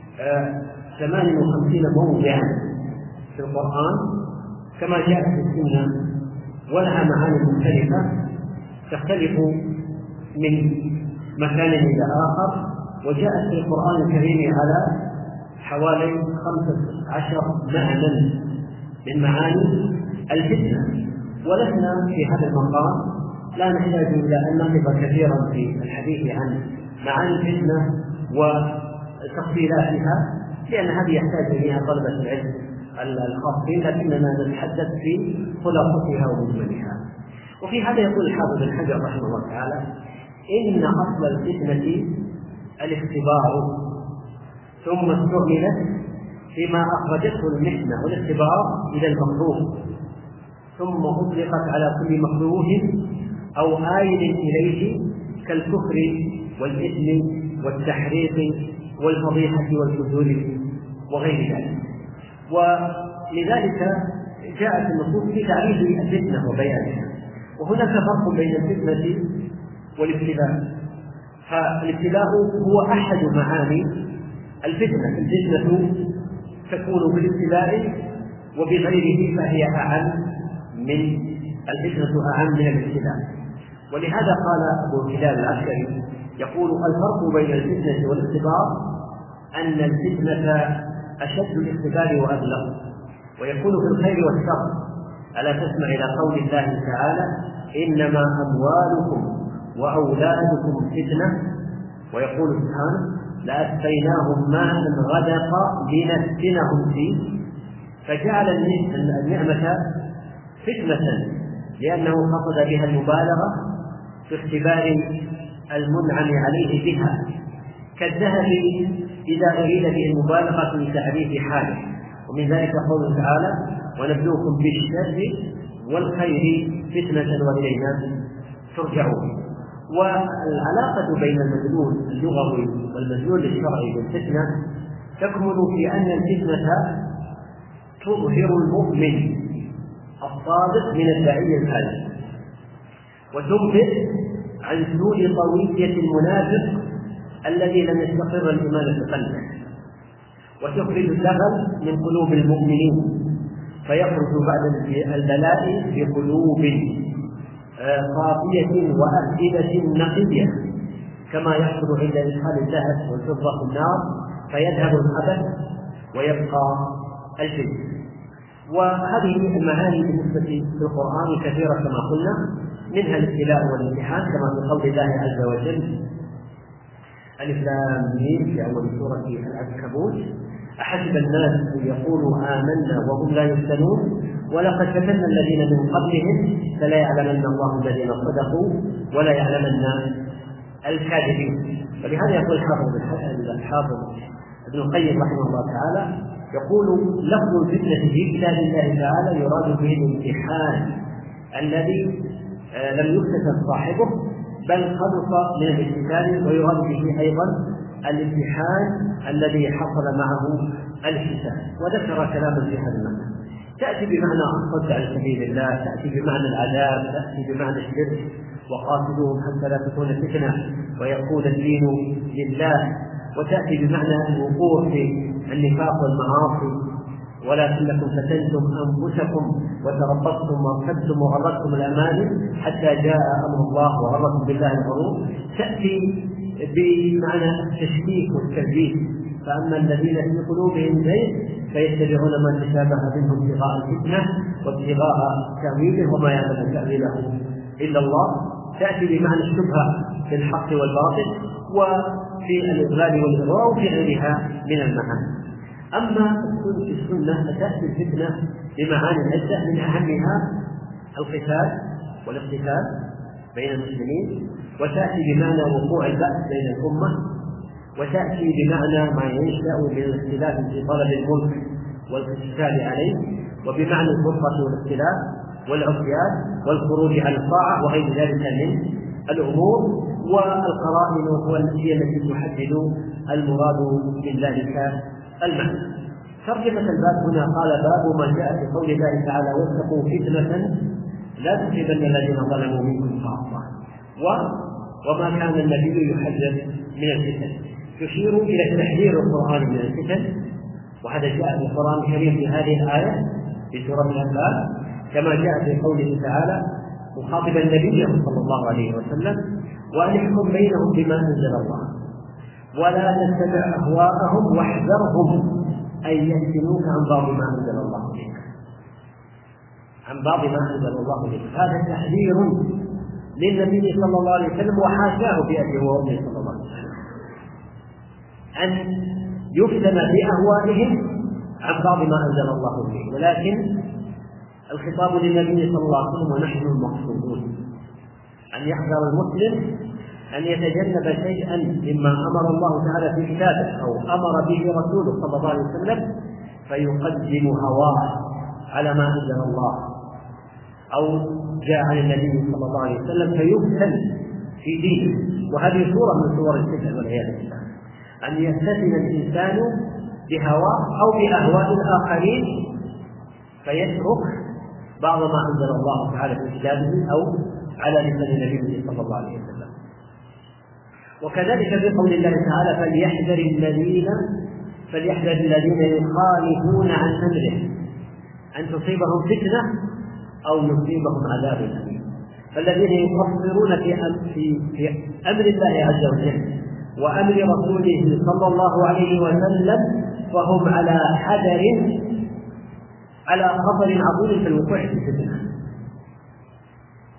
58 موضعا في القرآن كما جاءت في السنة، ولها معاني مختلفة تختلف من مكان إلى آخر، وجاءت في القرآن الكريم على حوالي 15 معنى من معاني الفتنة. ولسنا في هذا المقام لا نحتاج إلى أن نقف كثيرا في الحديث عن معاني الفتنة وتفصيلاتها، لأن هذه يحتاج إليها طلبة العلم الخاصين، لكننا نتحدث في خلاصتها ومجملها. وفي هذا يقول الحافظ بن حجر رحمه الله تعالى إن أصل الفتنة الاختبار، ثم استعملت فيما أخرجته المحنة والاختبار إلى المكروه، ثم أطلقت على كل مكروه أو آيل إليه كالكفر والإثم والتحريق والفضيحة والفجور وغير ذلك. ولذلك جاءت النصوص في تعريف الفتنة وبيانها. وهناك فرق بين الفتنة والابتلاء، فالابتلاء هو أحد معاني الفتنة. الفتنة تكون بالابتلاء وبغيره فهي أعم من الفتنة، أعم من الابتلاء. ولهذا قال أبو هلال العسكري يقول الفرق بين الفتنة والاختبار أن الفتنة أشد الاختبار وأبلغ، ويكون في الخير والشر. ألا تسمع إلى قول الله تعالى إنما أموالكم وأولادكم فتنة، ويقول سبحانه لأسقيناهم ماء غدقا لنفتنهم فيه، فجعل النعمة فتنة لأنه قصد بها المبالغة في اختبار المنعم عليه بها، كالذهب إذا أريد به المبالغة في تعريف حاله. ومن ذلك قوله تعالى: ونبلوكم بالشر والخير فتنة وإلينا ترجعون. والعلاقة بين المدلول اللغوي والمدلول الشرعي بالفتنة تكمن في أن الفتنة تظهر المؤمن الصادق من الداعية الكاذب، وتنبئ عن سوء طوية المنافق الذي لم يستقر الإيمان في قلبه، وتخرج الدغل من قلوب المؤمنين، فيخرج بعد البلاء بقلوب صافية وأفئدة نقية، كما يحصل عند إدخال الذهب والفضة في النار فيذهب الخبث ويبقى الجد. وهذه المعاني بالنسبة للقرآن كثيرة كما قلنا، منها الابتلاء والامتحان كما في قول الله عز وجل: ألف لام ميم في أول سورة العنكبوت: أحسب الناس أن يقولوا آمنا وهم لا يفتنون ولقد فتنا الذين من قبلهم فلا يعلمن الله الذين صدقوا ولا يعلمن الكاذبين. فلهذا يقول الحافظ ابن القيم رحمه الله تعالى، يقول: لفظ الفتنة في كتاب الله تعالى يراد به الامتحان الذي لم يكتسب صاحبه بل خلص من الامتحان، ويراد به أيضا الامتحان الذي حصل معه الحساب. وذكر كلاما في هذا المعنى. تأتي بمعنى الصد عن سبيل الله، تأتي بمعنى العذاب، تأتي بمعنى الشرك: وقاتلوهم حتى لا تكون فتنة ويكون الدين لله، وتأتي بمعنى الوقوع في النفاق والمعاصي: ولكنكم فتنتم أنفسكم وتربصتم وارتبتم وغرتكم الأماني حتى جاء أمر الله وغركم بالله الغرور. تأتي بمعنى التشكيك والتلبيس: فأما الذين في قلوبهم زيغ فيتبعون ما تشابه منه ابتغاء الفتنة وابتغاء تأويله وما يعلم تأويله إلا الله. تأتي بمعنى الشبهة في الحق والباطل وفي الإضلال والإغواء وفي غيرها من المعاني. أما السنة فتأتي الفتنة بمعاني عدة، من أهمها القتال والاقتتال بين المسلمين، وتأتي بمعنى وقوع البأس بين الأمة، وتأتي بمعنى ما ينشأ من الاختلاف في طلب الملك والاقتتال عليه، وبمعنى الفرقة والاختلاف والعصيان والخروج عن الطاعة وغير ذلك من الأمور. والقرائن هي التي تحدد المراد من ذلك المعنى. ترجمة الباب هنا قال: باب ما جاء في قول الله تعالى: واتقوا فتنة لا تصيبن الذين ظلموا منكم خاصة. وما كان النبي يحذر من الفتن، تشير إلى تحذير القرآن من الفتن، وهذا جاء في القرآن الكريم في هذه الآية في سورة الأنفال، كما جاء في قوله تعالى مخاطبا النبي صلى الله عليه وسلم: وأن يحكم بينهم بما أنزل الله ولا تتبع أهواءهم واحذرهم أن يفتنوك عن بعض ما أنزل الله إليك. عن بعض ما أنزل الله إليك، هذا تحذير للنبي صلى الله عليه وسلم، وحاشاه بأبيه وأمه صلى الله عليه وسلم أن يفتن بأهوائهم عن بعض ما أنزل الله إليه، ولكن الخطاب للنبي صلى الله عليه وسلم ونحن المقصودون أن يحذر المسلم أن يتجنب شيئا مما أمر الله تعالى في كتابه أو أمر به رسوله صلى الله عليه وسلم فيقدم هواه على ما أنزل الله، أو جاء عن النبي صلى الله عليه وسلم فيفتن في دينه. وهذه صورة من صور الفتن والعياذ بالله، أن يفتتن الإنسان بهواه أو بأهواء الآخرين فيترك بعض ما أنزل الله تعالى في كتابه أو على لسان النبي صلى الله عليه وسلم. وكذلك في قول الله تعالى: فليحذر الذين يخالفون عن أمره أن تصيبهم فتنة أو يصيبهم عذاب أليم. فالذين يقصرون في أمر الله عز وجل وأمر رسوله صلى الله عليه وسلم فهم على حذر، على خطر عظيم في الوقوع في الفتنة.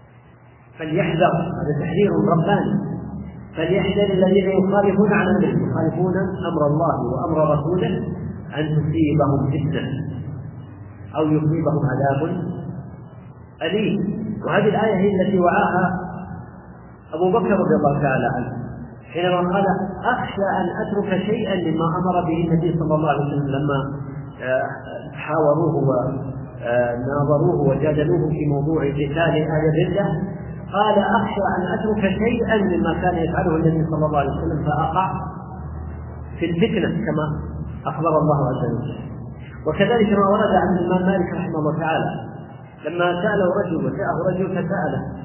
فليحذر، هذا تحذير رباني. فليحذر الذين يخالفون عن أمره، يخالفون أمر الله وأمر رسوله أن تصيبهم فتنة أو يصيبهم عذاب أليم. وهذه الآية هي التي وعاها أبو بكر رضي الله تعالى عنه حينما قال أخشى أن أترك شيئا مما أمر به النبي صلى الله عليه وسلم لما حاوروه وناظروه وجادلوه في موضوع قتال أهل الردة. قال أخشى أن أترك شيئا مما كان يفعله النبي صلى الله عليه وسلم فأقع في الفتنة كما أخبر الله عز وجل. وكذلك ما ورد عن الإمام مالك رحمه الله تعالى لما سأله رجل وجاءه رجل فسأله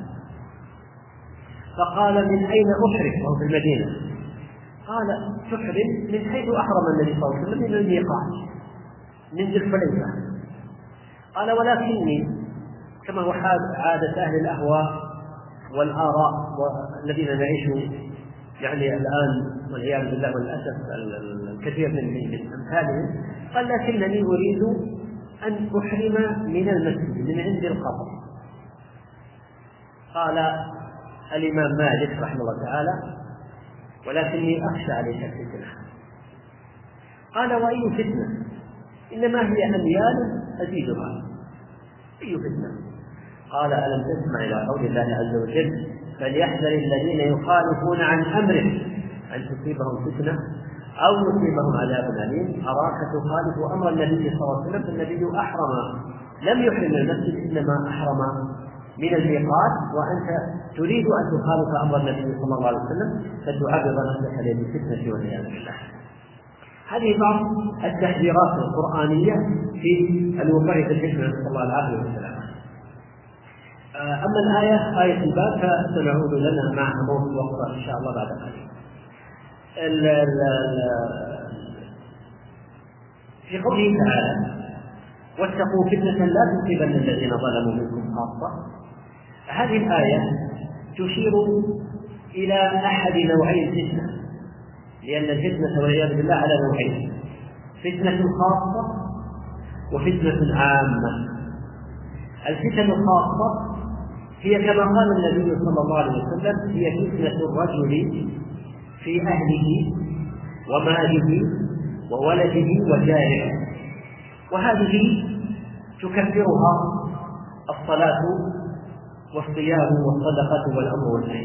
فقال من أين أحرم وهو في المدينة؟ قال تحرم من حيث أحرم النبي صلى الله عليه وسلم من الميقات من ذي الحليفة. قال ولكني كما هو عادة أهل الأهواء والآراء والذين نعيش يعني الآن والعياذ بالله والأسف الكثير من أمثالهم، قال لكنني أريد أن أحرم من المسجد من عند القبر. قال الإمام مالك رحمه الله تعالى ولكني أخشى عليك الفتنة. قال وأي فتنة؟ إنما هي أميال أزيدها. أي فتنة؟ قال ألم تسمع إلى قول الله عز وجل فليحذر الذين يخالفون عن أمره أن تصيبهم فتنة أو يصيبهم عذاب أليم. أراك تخالف أمر النبي صلى الله عليه وسلم فالنبي أحرم لم يحرم من المسجد إنما أحرم من الميقات وأنت تريد أن تخالف أمر النبي صلى الله عليه وسلم فتعرض نفسك للفتنة والعياذ بالله. هذه بعض التحذيرات القرآنية في الوقوع في الفتنة نسأل الله العافية والسلامة. أما الآية آية الباب فسنعود لنا معها موت وقتها إن شاء الله بعد قليل. في قوله تعالى واتقوا فتنة لا تصيبن الذين ظلموا منكم خاصة، هذه الآية تشير إلى أحد نوعي الفتنة، لأن الفتنة والعياذ بالله على نوعين: فتنة خاصة وفتنة عامة. الفتنة الخاصة هي كما قال النبي صلى الله عليه وسلم هي فتنة الرجل في أهله وماله وولده وجاره، وهذه تكفرها الصلاة والصيام والصدقة والأمر والنهي.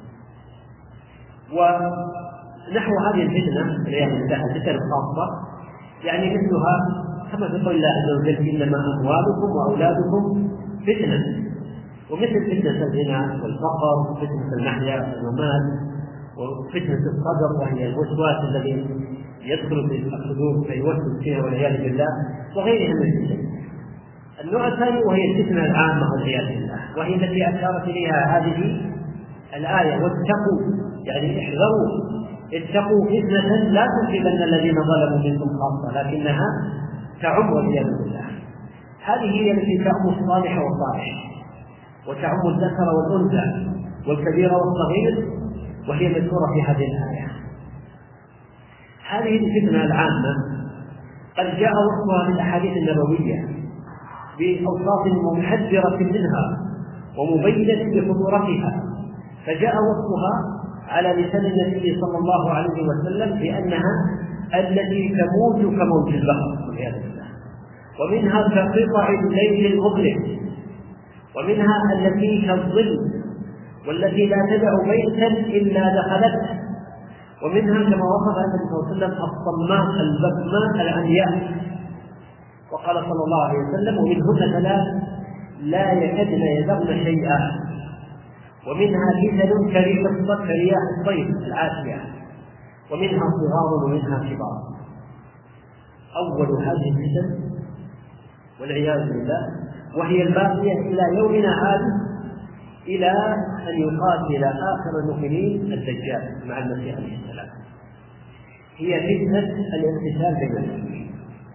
ونحو هذه الفتنة والعياذ بالله الفتنة الخاصة يعني مثلها كما في قول الله عز وجل إنما أموالكم وأولادكم فتنة، ومثل فتنة الغنى والفقر وفتنة المحيا والممات وفتنة الصدر وهي الوسواس الذي يدخل في الصدور فيوسوس فيها والعياذ بالله وغيرها من الفتن. النوع الثاني وهي الفتنة العامة والعياذ بالله، وهي التي أشارت إليها هذه الآية واتقوا يعني احذروا اتقوا فتنة لا تصيبن الذين ظلموا منكم خاصة لكنها تعم والعياذ بالله. هذه هي التي تعم الصالح والطالح وتعم الذكر والأنثى والكبير والصغير، وهي مذكورة في هذه الآية. هذه الفتنة العامة قد جاء وصفها في الأحاديث النبوية بأوصاف محذرة منها ومبينة بخطورتها، فجاء وصفها على لسان النبي صلى الله عليه وسلم بأنها التي تموت كموت البحر والعياذ بالله، ومنها كقطع الليل المظلم، ومنها التي كالظل والتي لا تدع بيتا إلا دخلته، ومنها كما وصف النبي صلى الله عليه وسلم الصماء البكماء العمياء، وقال صلى الله عليه وسلم ومنهن ثلاث لا يكدن يذرن شيئا، ومنها فتن كرياح الصيف العاتية، ومنها صغار ومنها كبار. أول هذه الفتن والعياذ بالله وهي الباقية إلى يومنا هذا إلى أن يقاتل آخر المؤمنين الدجال مع المسيح عليه السلام، هي فتنة الانقسام بين المسلمين.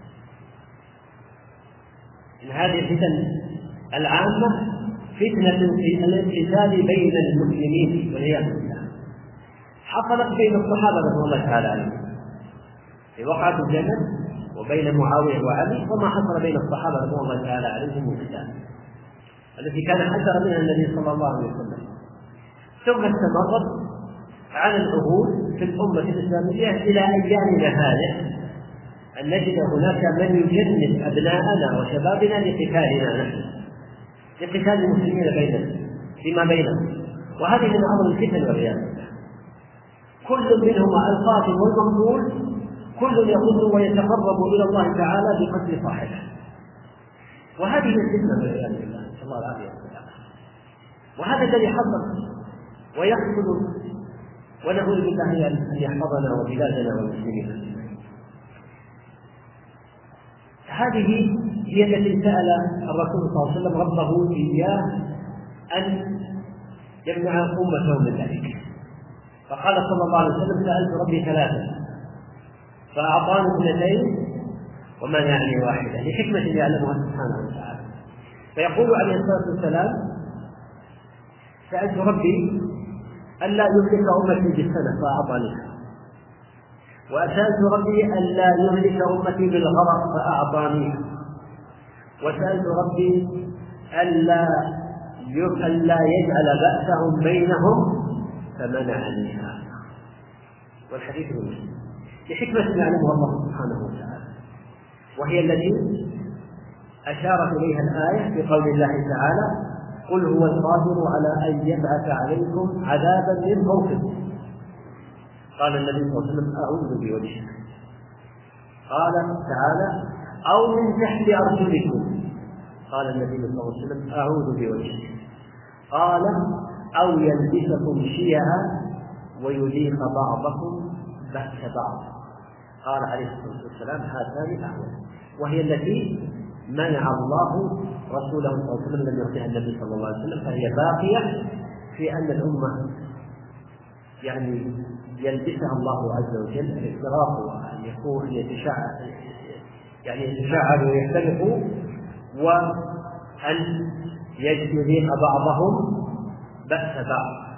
إن هذه الفتن العامة فتنة في الانقسام بين المسلمين والعياذ بالله، حصلت بين الصحابة رضي الله تعالى عنهم في وقعة الجمل وبين معاوية وعلي، وما حصل بين الصحابة رضي الله تعالى عليهم والفتن التي كان حذر منها النبي صلى الله عليه وسلم. ثم استمرت على العهود في الأمة الإسلامية إلى أيامنا هذه أن نجد هناك من يجند أبناءنا وشبابنا لقتالنا نحن، لقتال المسلمين بيننا فيما بينهم، وهذه من أمر الفتن والعياذ بالله. كل منهما القاتل والمقتول كل يظن ويتقرب إلى الله تعالى بقتل صاحبه، وهذه الفتنة والعياذ بالله، نسأل الله العافية والسلامة. وهذا الذي حصل ويحصل، ونعوذ بالله أن يحفظنا وبلادنا والمسلمين. هذه هي التي سأل الرسول صلى الله عليه وسلم ربه إياه أن يمنع أمته من ذلك، فقال صلى الله عليه وسلم: سألت ربي ثلاثة فأعطاني اثنتين ومنعني واحدة، لحكمة يعلمها سبحانه وتعالى. فيقول عليه الصلاة والسلام: سألت ربي ألا يهلك أمتي بالسنة فأعطانيها، وسألت ربي ألا يهلك أمتي بالغرق فأعطانيها، وسألت ربي ألا يجعل بأسهم بينهم فمنعنيها. والحديث المسلم لحكمة يعلمها الله سبحانه وتعالى، وهي التي أشارت إليها الآية في قول الله تعالى: قل هو القادر على أن يبعث عليكم عذابا من فوقكم. قال النبي صلى الله عليه وسلم: أعوذ بوجهك. قال تعالى: أو من تحت أرجلكم. قال النبي صلى الله عليه وسلم: أعوذ بوجهك. قال: أو يلبسكم شيعا ويذيق بعضكم بأس بعض. قال عليه الصلاة والسلام: هاتان أحوال، وهي التي منع الله رسوله صلى الله عليه وسلم لم يعطيها النبي صلى الله عليه وسلم، فهي باقية في أن الأمة يعني يلبسها الله عز وجل الافتراق، وأن يكون يتشعب ويختلفوا، وأن يذيق بعضهم بأس بعض.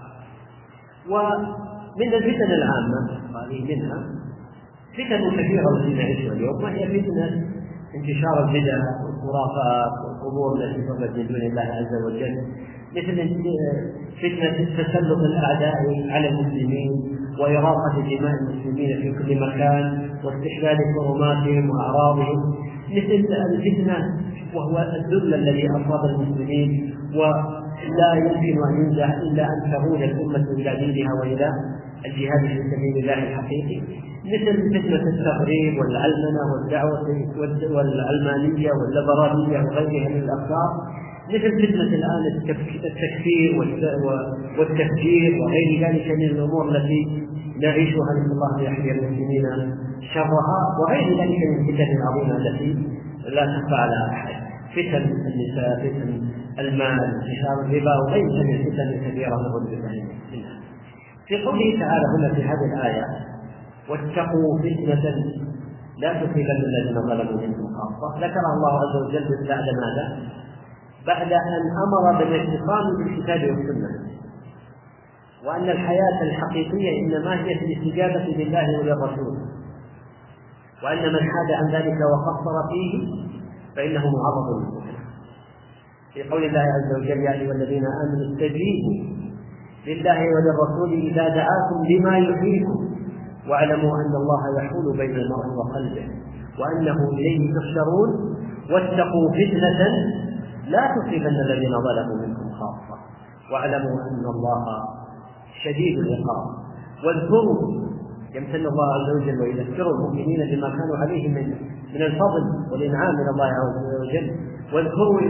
ومن الفتن العامة هذه منها فتن كثيرة التي نعيشها اليوم، وهي فتنة انتشار البدع والخرافات والقبور التي تعبد من دون الله عز وجل، مثل فتنة تسلط الأعداء على المسلمين وإراقة دماء المسلمين في كل مكان واستحلال حرماتهم وأعراضهم، مثل الفتنة وهو الذل الذي أصاب المسلمين ولا يمكن أن ينزع إلا أن تعود الأمة إلى دينها وإلى الجهاد في سبيل الله الحقيقي، مثل فتنة التغريب والعلمنة والدعوة والعلمانية والليبرالية وغيرها من الأفكار، مثل فتنة الآن التكفير والتفجير وغير ذلك من الأمور التي نعيشها، نسأل الله أن يحمي المسلمين شرها، وغير ذلك من الفتن العظيمة التي لا تخفى على أحد، فتن النساء، فتن المال، انتشار الربا، وغيرها من الفتن الكبيرة نعوذ بالله منها. في قوله تعالى هنا في هذه الآية: واتقوا فتنة لا تصيبن الذين ظلموا منكم خاصة، ذكرها الله عز وجل بعد ماذا؟ بعد أن أمر بالاعتصام بالكتاب والسنة، وأن الحياة الحقيقية إنما هي في الاستجابة لله وللرسول، وأن من حاد عن ذلك وقصر فيه فإنه معرض للفتنة. في قول الله عز وجل: يا أيها الذين آمنوا استجيبوا لله وللرسول إذا دعاكم لما يحييكم واعلموا أن الله يحول بين المرء وقلبه وأنه إليه تحشرون واتقوا فتنة لا تصيبن الذين ظلموا منكم خاصة واعلموا أن الله شديد العقاب. واذكروا، يمتن الله عز وجل ويذكر المؤمنين بما كانوا عليه من الفضل والإنعام من الله عز وجل. واذكروا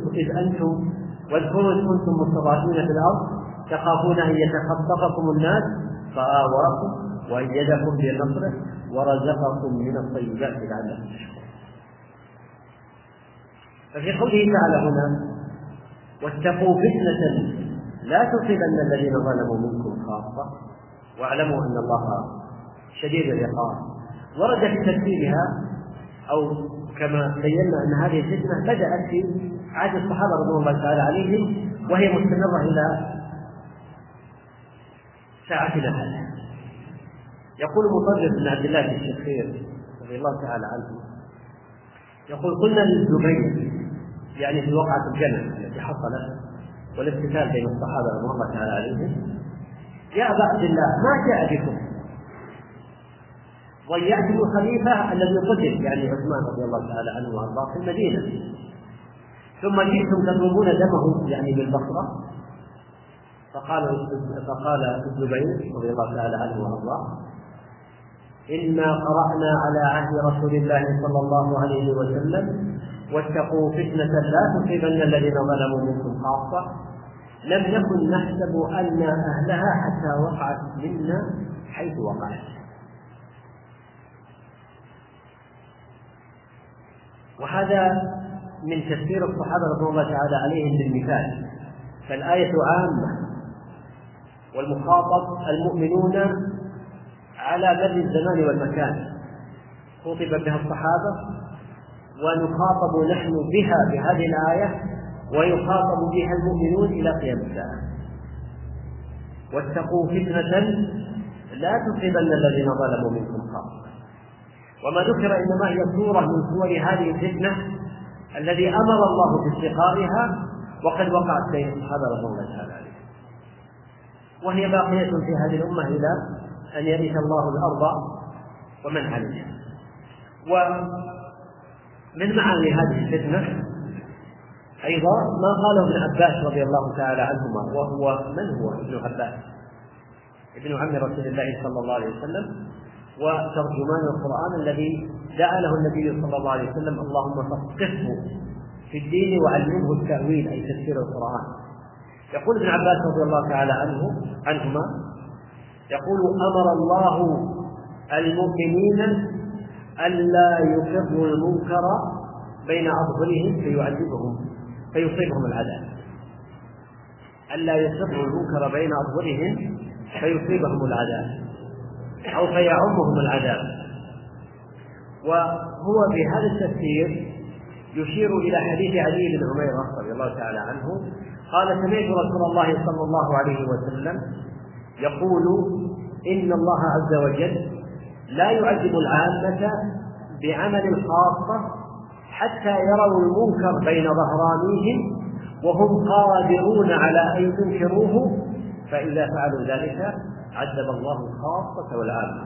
إذ كنتم مستضعفين في الأرض تخافون أن يتخطفكم الناس فآواكم وأيدكم بنصره ورزقكم من الطيبات لعلكم تشكرون. ففي قوله تعالى هنا: واتقوا فتنة لا تصيبن الذين ظلموا منكم خاصة واعلموا أن الله شديد العقاب، ورد في تفسيرها أو كما بينا أن هذه الفتنة بدأت في عهد الصحابة رضوان الله تعالى عليهم، وهي مستمرة إلى ساعتنا هذه. يقول مطرف بن عبد الله الشخير رضي الله تعالى عنه، يقول: قلنا للزبير، يعني في وقعة الجنة التي حصلت والاقتتال بين الصحابة رضوان الله تعالى عليهم: يا أبا عبد الله ما جاء بكم؟ ضيعتم الخليفة الذي قتل يعني عثمان رضي الله تعالى عنه وأرضاه في المدينة، ثم جئتم تطلبون دمه يعني بالبصرة. فقال الزبير رضي الله تعالى عنه وأرضاه: إنا قرأنا على عهد رسول الله صلى الله عليه وسلم: واتقوا فتنة لا تصيبن الذين ظلموا منكم خاصة، لم نكن نحسب أن أهلها حتى وقعت منا حيث وقعت. وهذا من تفسير الصحابة رضي الله تعالى عليهم بالمثال، فالآية عامة والمخاطب المؤمنون على مدى الزمان والمكان، خطب بها الصحابة ونخاطب نحن بها بهذه الآية، ويخاطب بها المؤمنون إلى قيام الساعة. واتقوا فتنة لا تصيبن الذين ظلموا منكم خاصة. وما ذكر إنما هي صورة من صور هذه الفتنة الذي أمر الله باستقامها، وقد وقعت بين الصحابة رضي الله تعالى عليهم، وهي باقية في هذه الأمة إلى أن يرث الله الأرض ومن عليها. ومن معاني هذه الفتنة أيضا ما قاله ابن عباس رضي الله تعالى عنهما، وهو من هو ابن عباس؟ ابن عم رسول الله صلى الله عليه وسلم وترجمان القرآن الذي دعا له النبي صلى الله عليه وسلم: اللهم فقهه في الدين وعلمه التأويل، أي تفسير القرآن. يقول ابن عباس رضي الله تعالى عنهما يقول: أمر الله المؤمنين ألا يقروا المنكر بين أظهرهم فيصيبهم العذاب. ألا يقروا المنكر بين أظهرهم فيصيبهم العذاب أو فيعمهم العذاب. وهو بهذا التفسير يشير إلى حديث علي بن عميرة رضي الله تعالى عنه قال: سمعت رسول الله صلى الله عليه وسلم يقول: إن الله عز وجل لا يعذب العامة بعمل الخاصة حتى يروا المنكر بين ظهرانيهم وهم قادرون على أن ينكروه، فإذا فعلوا ذلك عذب الله الخاصة والعامة.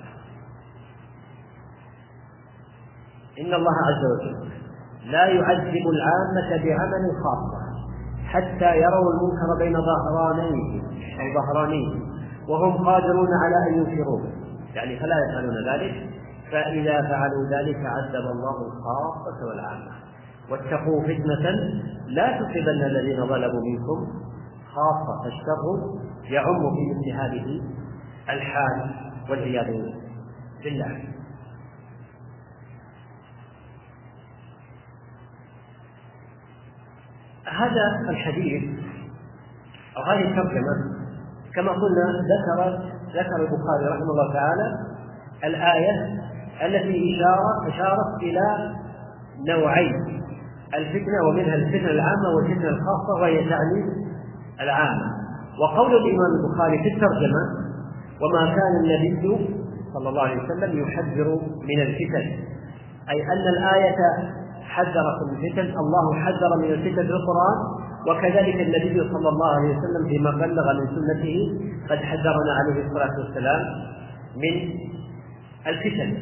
إن الله عز وجل لا يعذب العامة بعمل خاصة حتى يروا المنكر بين ظهرانيهم وهم قادرون على أن ينكروه، يعني فلا يفعلون ذلك، فإذا فعلوا ذلك عذب الله الخاصة والعامة. واتقوا فتنة لا تصيبن الذين ظلموا منكم خاصة، فالشر يعم في مثل هذه الحال والعياذ بالله. هذا الحديث أو هذه الترجمة كما قلنا ذكر البخاري رحمه الله تعالى الآية التي أشارت إلى نوعين: الفتنة، ومنها الفتنة العامة والفتنة الخاصة، وهي تعني العامة. وقول الإمام البخاري في الترجمة: وما كان النبي صلى الله عليه وسلم يحذر من الفتن، أي أن الآية حذرت من الفتن، الله حذر من الفتن في القرآن، وكذلك النبي صلى الله عليه وسلم فيما بلغ من سنته قد حذرنا عليه الصلاة والسلام من الفتن.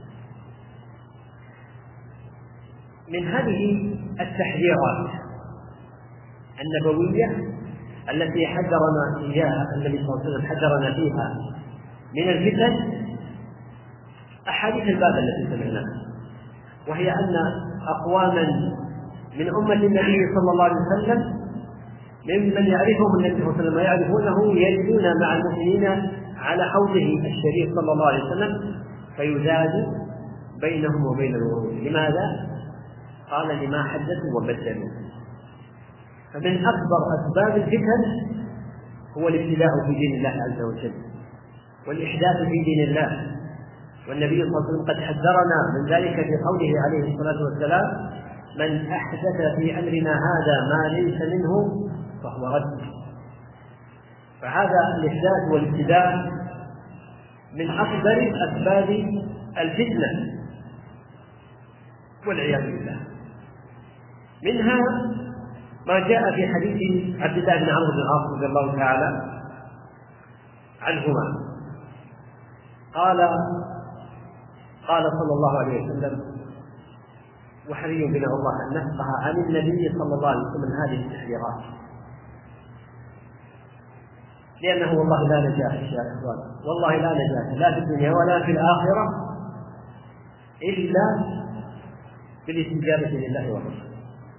من هذه التحذيرات النبوية التي حذرنا إياها النبي صلى الله عليه وسلم، حذرنا فيها من الفتن أحاديث الباب التي سمعناها، وهي أن أقواما من أمة النبي صلى الله عليه وسلم ممن يعرفهم النبي صلى الله عليه وسلم ويعرفونه يجدون مع المؤمنين على حوضه الشريف صلى الله عليه وسلم فيزاد بينهم وبين الورود. لماذا؟ قال: لما حدثوا وبدلوا. فمن أكبر أسباب الفتن هو الابتداء في دين الله عز وجل والإحداث في دين الله، والنبي صلى الله عليه وسلم قد حذرنا من ذلك في قوله عليه الصلاة والسلام: من أحدث في أمرنا هذا ما ليس منه فهو رد. فهذا الإحداث والابتداء من أكبر أسباب الفتنة والعياذ بالله. منها ما جاء في حديث عبد الله بن عمرو بن العاص رضي الله تعالى عنهما قال صلى الله عليه وسلم: وحري بنا الله أن نفقه عن النبي صلى الله عليه وسلم هذه التحذيرات، لأنه والله لا نجاة يا إخوان، والله لا نجاة لا في الدنيا ولا في الآخرة إلا بالاستجابة لله ورسوله،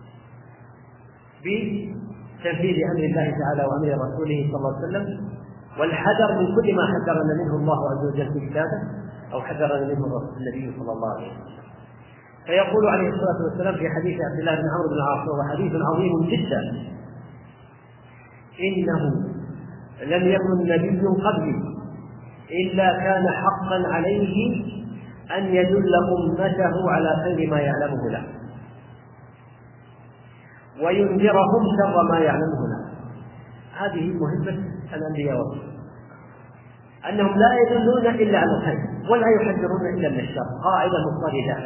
بتنفيذ أمر الله تعالى وأمر رسوله صلى الله عليه وسلم، والحذر من كل ما حذرنا منه الله عز وجل في كتابه أو حذرنا منه النبي صلى الله عليه وسلم. فيقول عليه الصلاة والسلام في حديث عبد الله بن عمرو بن العاص، وهو حديث عظيم جدا: إنه لم يكن نبي قبلي إلا كان حقا عليه أن يدل أمته على خير ما يعلمه له وينذرهم شر ما يعلمه له. هذه مهمة الأنبياء والرسل، أنهم لا يدلون إلا على الخير ولا يحذرون إلا من الشر، قاعدة مضطردة.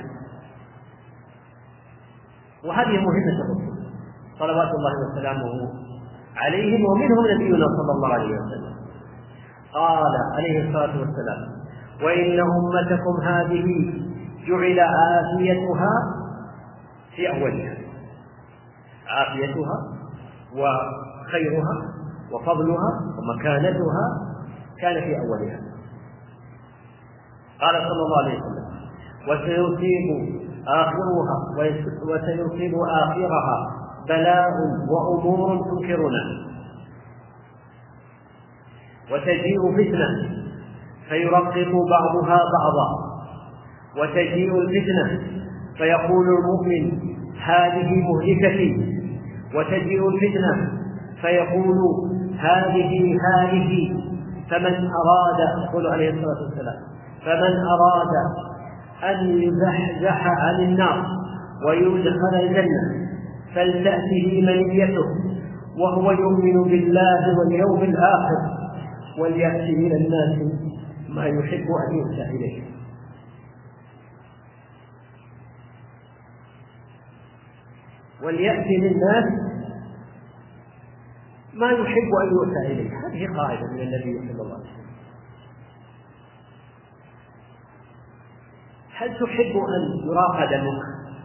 وهذه مهمة الرسل صلوات الله وسلامه عليهم، ومنهم نبينا صلى الله عليه وسلم. قال عليه الصلاة والسلام: وإن أمتكم هذه جعل عافيتها في أولها، عافيتها وخيرها وفضلها ومكانتها كان في أولها. قال صلى الله عليه وسلم: وسيصيب آخرها بلاء وأمور تنكرنا، وتجيء فتنة فيرقق بعضها بعضا، وتجيء الفتنة فيقول المؤمن: هذه مهلكتي، وتجيء الفتنة فيقول: هذه فمن أراد، يقول عليه الصلاة والسلام: فمن أراد أن يزحزح عن النار ويدخل الجنة فلتأته منيته وهو يؤمن بالله واليوم الآخر وليأتي من الناس ما يحب أن يؤتى إليه. وليأتي للناس ما يحب أن يؤتى إليه. هذه قاعدة من النبي صلى الله عليه وسلم. هل تحب أن يراق دمك؟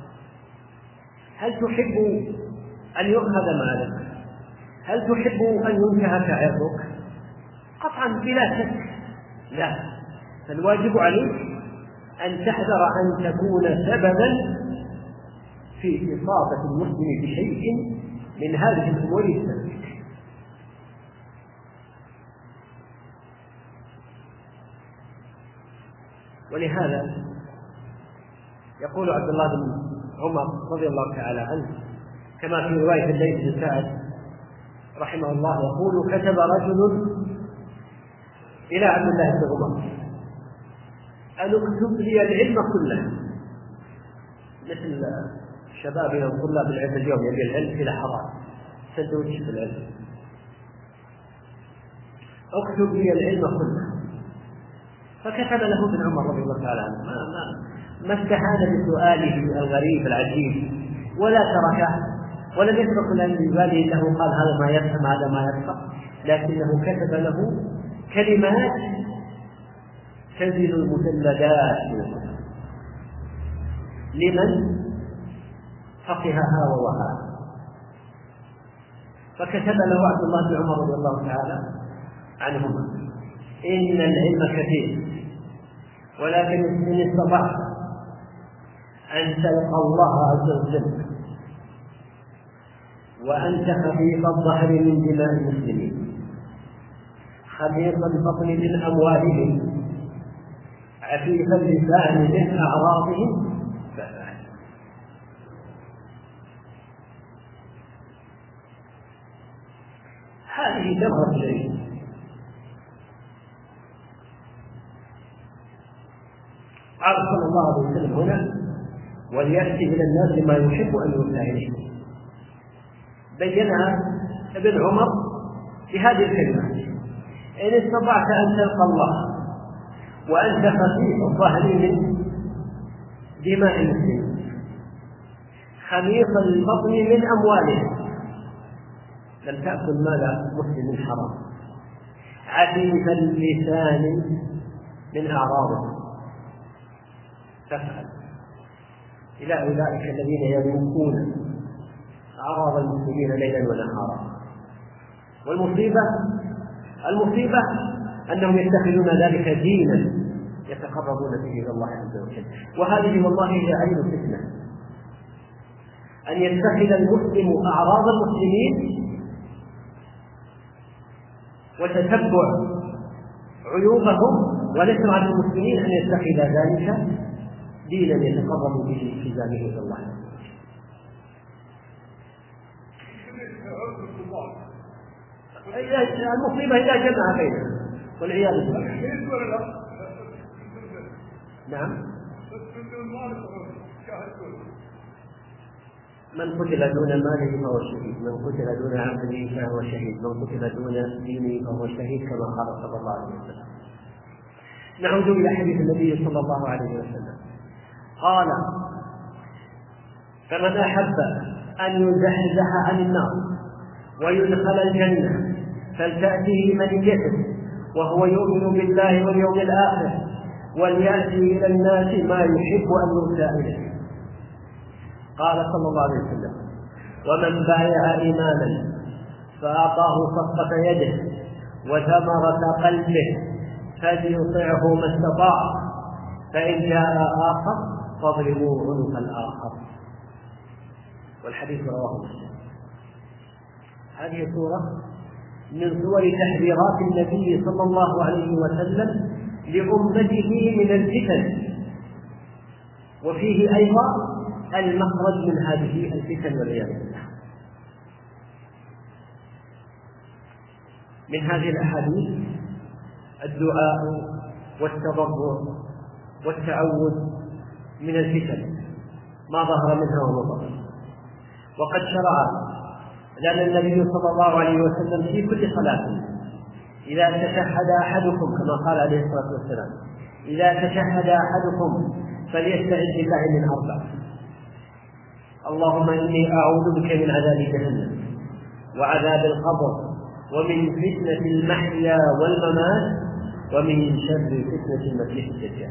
هل تحب أن يؤخذ مالك؟ هل تحب أن ينتهك عرضك؟ قطعا بلا شك لا. فالواجب عليك أن تحذر أن تكون سببا في إصابة المسلم بشيء من هذه الأمور السلبية. ولهذا يقول عبد الله بن عمر رضي الله تعالى عنه كما في رواية الليث بن سعد رحمه الله، يقول: كتب رجل إلى عبد الله بن عمر: أن اكتب لي العلم كله. مثل شبابنا وطلاب العلم اليوم يبي العلم في لحظات، سندوتش في العلم. اكتب لي العلم كله. فكتب له ابن عمر رضي الله تعالى عنه، ما استهان بسؤاله الغريب العجيب ولا تركه، ولم يترك العلم بباله له، قال هذا ما يفهم هذا ما يفهم، لكنه كتب له كلمات تزن المجلدات لمن فقهها ووهاها. فكتب له عبد الله بن عمر رضي الله تعالى عنهما: إن العلم كثير، ولكن إن استطعت أن تلقى الله عز وجل وأنت خفيف الظهر من دماء المسلمين، خفيف البطن من أموالهم، عفيف اللسان من أعراضهم، فافعل. هذه جمرة شيء. قال صلى الله عليه وسلم هنا: وليأتي إلى الناس ما يحب أن يؤتى إليه. بينها ابن عمر بهذه الكلمات: إن استطعت أن تلقى الله وأنت خفيف الظهر من دماء المسلمين، خميص البطن من أموالهم، لم تأكل مال مسلم حرام، عفيف اللسان من أعراضه تفعل إلى أولئك الذين يملكون أعراض المسلمين ليلا ونهارا. والمصيبة أنهم يتخذون ذلك دينا يتقربون به إلى الله عز وجل، وهذه والله هي عين الفتنة، أن يتخذ المسلم أعراض المسلمين وتتبع عيوبهم، وليس على المسلمين أن يتخذ ذلك دينا يتقرب به في ذلك إلى الله عز وجل. المصيبة إذا جمع بينها والعياذ بالله. نعم. من قتل دون ماله فهو شهيد، من قتل دون عقله فهو شهيد، من قتل دون دينه فهو شهيد، كما قال صلى الله عليه وسلم. نعود إلى حديث النبي صلى الله عليه وسلم قال: فمن أحب أن يزحزح عن النار ويدخل الجنة فلتأته منيته وهو يؤمن بالله واليوم الآخر وليأتي إلى الناس ما يحب أن يؤتى إليه. قال صلى الله عليه وسلم: ومن بايع إماما فأعطاه صفقة يده وثمرة قلبه فليطعه ما استطاع، فإن جاء آخر فاضربوا عنق الآخر. والحديث رواه مسلم. هذه صورة من صور تحذيرات النبي صلى الله عليه وسلم لأمته من الفتن، وفيه أيضا المخرج من هذه الفتن والعياذ بالله. من هذه الأحاديث الدعاء والتضرع والتعوذ من الفتن ما ظهر منها وما بطن. وقد شرع لنا النبي صلى الله عليه وسلم في كل صلاة إذا تشهد أحدكم، كما قال عليه الصلاة والسلام: إذا تشهد أحدكم فليستعذ بالله من أربع: اللهم إني أعوذ بك من عذاب جهنم وعذاب القبر ومن فتنة المحيا والممات ومن شر فتنة المسيح الدجال.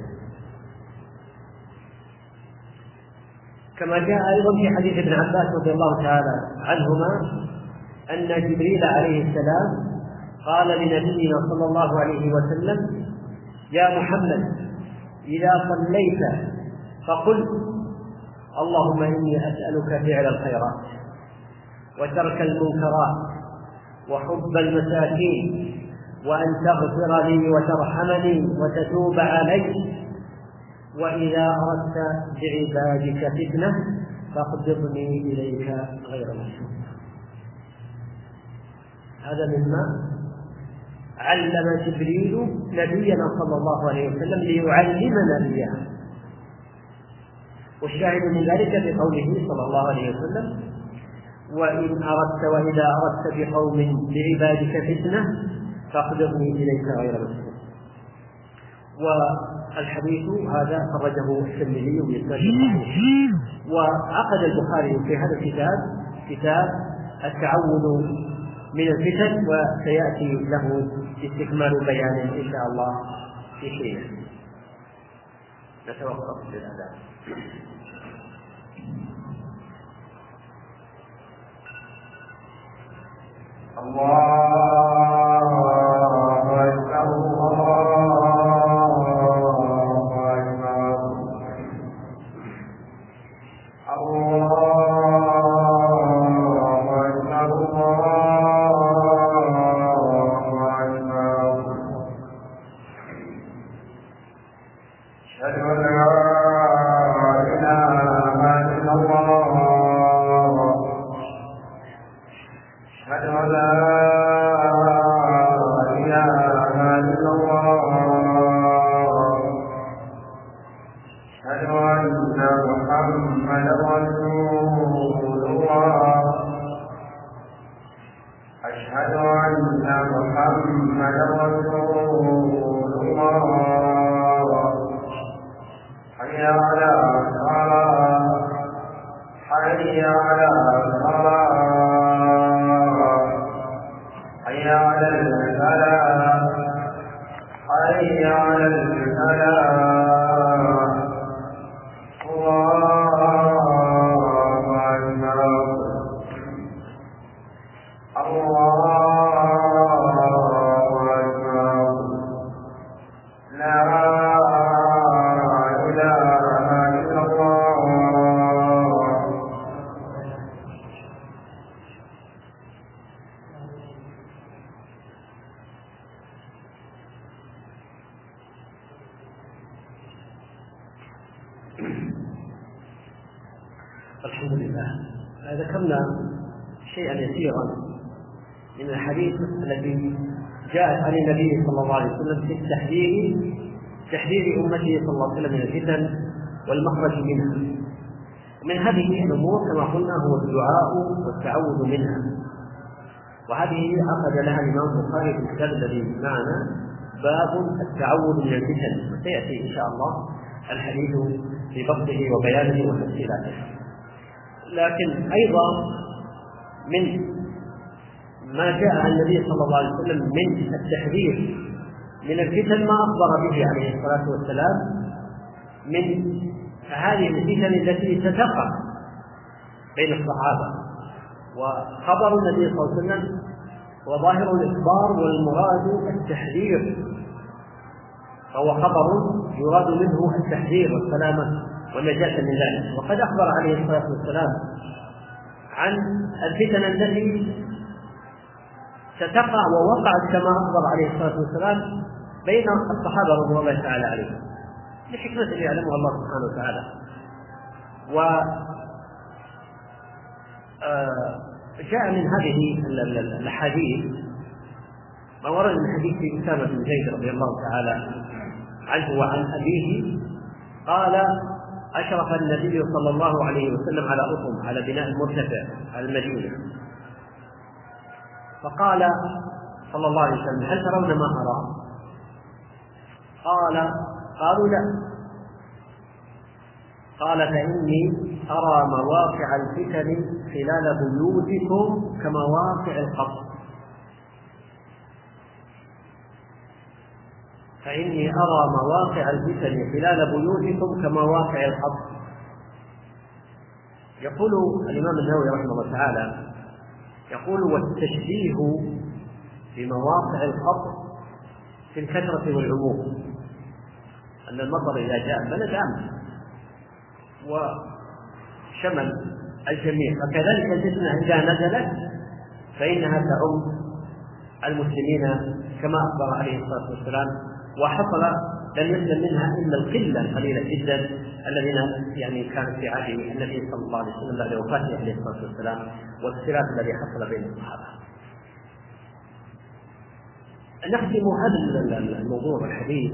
كما جاء أيضا في حديث ابن عباس رضي الله تعالى عنهما أن جبريل عليه السلام قال لنبينا صلى الله عليه وسلم: يا محمد إذا صليت فقل اللهم إني أسألك فعل الخيرات وترك المنكرات وحب المساكين وأن تغفر لي وترحمني وتتوب علي، وإذا أردت بعبادك فتنة فاقبضني إليك غير مفتون. هذا مما علم جبريل نبينا صلى الله عليه وسلم ليعلمنا إياه. والشاهد من ذلك بقوله صلى الله عليه وسلم: وإذا أردت بقوم بعبادك فتنة فاقبضني إليك غير مفتون. والحديث هذا خرجه الترمذي بإسناد صحيح. وعقد البخاري في هذا الكتاب كتاب التعوذ من الفتن، وسيأتي له استكمال بيان إن شاء الله في حين. نتوقف للأذان.
الله أكبر الله أكبر الله حي على الفلاح حي على الفلاح الله أكبر الله أكبر لا إله إلا الله.
الحمد لله. ذكرنا شيئا يسيرا من الحديث التي جاءت عن النبي صلى الله عليه وسلم في تحذير أمته صلى الله عليه وسلم من الفتن والمخرج منها. ومن هذه الأمور كما قلنا هو الدعاء والتعوذ منها، وهذه عقد لها الإمام البخاري في الكتاب الذي معنا باب التعوذ من الفتن، وسيأتي إن شاء الله الحديث في بسطه وبيانه وتفصيلاته. لكن أيضا من ما جاء عن النبي صلى الله عليه وسلم من التحذير من الفتن ما أخبر به عليه الصلاة والسلام من هذه الفتن التي ستقع بين الصحابة. وخبر النبي صلى الله عليه وسلم وظاهر الإخبار والمراد التحذير، فهو خبر يراد منه التحذير والسلامة والنجاة من ذلك. وقد أخبر عليه الصلاة والسلام عن الفتن التي ستقع ووقعت كما أخبر عليه الصلاة والسلام بين الصحابة رضي الله تعالى عليهم لحكمة يعلمها الله سبحانه وتعالى. وجاء من هذه الأحاديث ما ورد من حديث أسامة بن زيد رضي الله تعالى عنه وعن أبيه قال: أشرف النبي صلى الله عليه وسلم على أطم، على بناء مرتفع على المدينة، فقال صلى الله عليه وسلم: هل ترون ما أرى؟ قالوا لا. قال: فإني أرى مواقع الفتن خلال بيوتكم كمواقع القبر. فإني أرى مواقع الفتن خلال بيوتكم كمواقع القبر. يقول الإمام النووي رحمه الله تعالى: يقول: والتشبيه بمواقع القبر في الكثرة والعموم، أن المطر إذا جاء بلد عام وشمل الجميع، فكذلك الفتنة إذا نزلت فإنها تعم المسلمين كما أخبر عليه الصلاة والسلام. وحصل لم يسلم منها إلا القلة القليلة جدا الذين كانت في عهد النبي صلى الله عليه وسلم بعد وفاته عليه الصلاة والسلام، والاختلاف الذي حصل بين الصحابة. نختم هذا الموضوع الحديث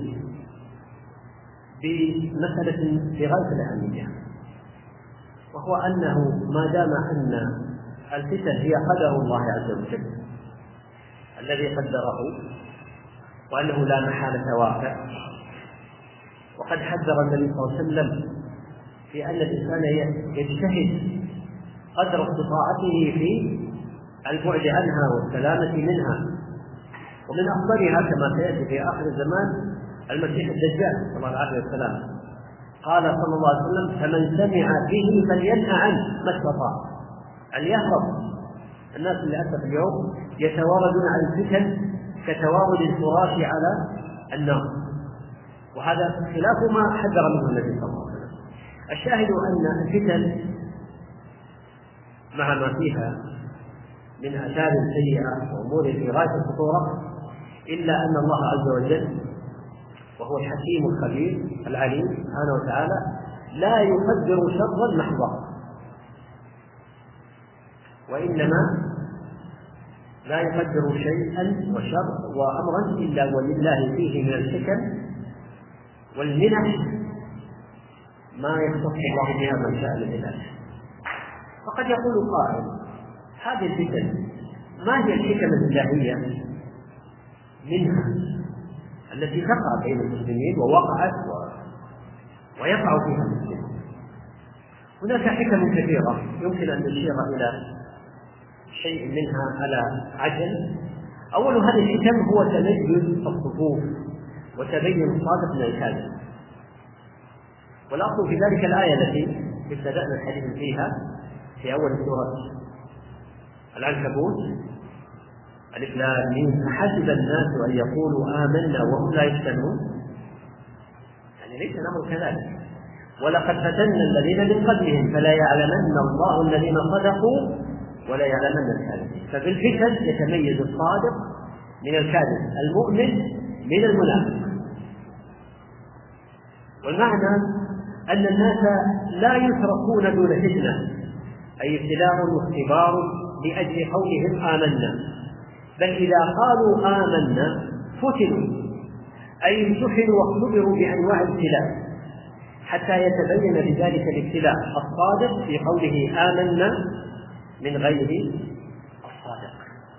بمسألة في غاية الأهمية، وهو أنه ما دام أن الفتن هي قدر الله عز وجل الذي قدره، وأنه لا محالة واقع، وقد حذر النبي صلى الله عليه وسلم في أن الإنسان يجتهد قدر استطاعته في البعد عنها والسلامة منها. ومن أخطرها كما سيأتي في آخر الزمان المسيح الدجال صلى الله عليه وسلم. قال صلى الله عليه وسلم: فمن سمع به فلينهى عنه ما استطاع، أن يهرب. الناس للأسف اليوم يتواردون على الفتن كتوارد الفراش على النار، وهذا خلاف ما حذر منه النبي صلى الله عليه وسلم. الشاهد أن الفتن مع ما فيها من آثار سيئة وأمور في غاية الخطورة، إلا أن الله عز وجل وهو الحكيم الخبير العليم سبحانه وتعالى لا يقدر شرا محضا، وإنما لا يقدر شيئا وشر وأمرا إلا ولله فيه من الحكم والمنح ما يختص الله بها من شاء من عباده. فقد يقول قائل: هذه الفتن ما هي الحكم الإلهية منها التي تقع بين المسلمين ووقعت ويقع فيها المسلمين؟ هناك حكم كثيرة يمكن أن نشير إلى شيء منها على عجل. أول هذه الحكم هو تميز الصفوف وتبين الصادق من الكاذب. والأصل في ذلك الآية التي ابتدأنا الحديث فيها في أول سورة العنكبوت: ألف لام ميم أحسب الناس أن يقولوا آمنا وهم لا يفتنون. يعني ليس الأمر كذلك. ولقد فتنا الذين من قبلهم فلا يعلمن الله الذين صدقوا ولا يعلمن الكاذبين. ففي الفتن يتميز الصادق من الكاذب، المؤمن من المنافق. والمعنى أن الناس لا يتركون دون فتنة، أي ابتلاء واختبار لأجل قولهم آمنا، بل إذا قالوا آمنا فتنوا، أي امتحنوا واختبروا بأنواع الابتلاء حتى يتبين بذلك الابتلاء الصادق في قوله آمنا من غير الصادق.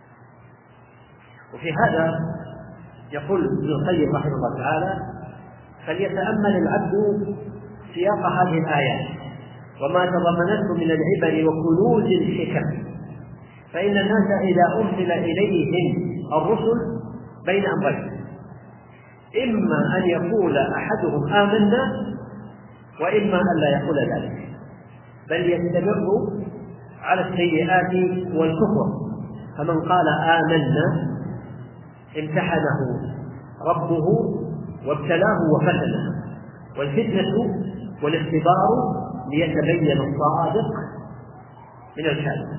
وفي هذا يقول ابن القيم رحمه الله تعالى: فليتأمل العبد سياق هذه الآيات وما تضمنته من العبر وكنوز الحكم، فإن الناس إذا أرسل إليهم الرسل بين أمرين: إما أن يقول أحدهم آمنا، وإما أن لا يقول ذلك، بل يستمر على السيئات والكفر. فمن قال آمنا امتحنه ربه وابتلاه وفتنه، والفتنة والاختبار ليتبين الصادق من الكاذب.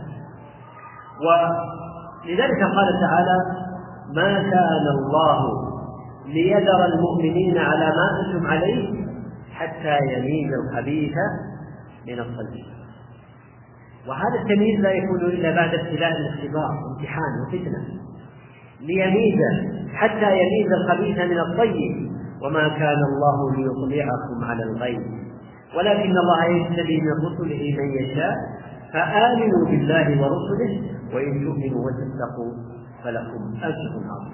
ولذلك قال تعالى: ما كان الله ليذر المؤمنين على ما أنتم عليه حتى يميز الخبيث من الطيب. وهذا التمييز لا يكون إلا بعد ابتلاء الاختبار وامتحان وفتنة، ليميز حتى يميز الخبيث من الطيب. وما كان الله ليطلعكم على الغيب ولكن الله يجتبي من رسله من يشاء، فآمنوا بالله ورسله وإن تؤمنوا وتتقوا فلكم أجر عظيم.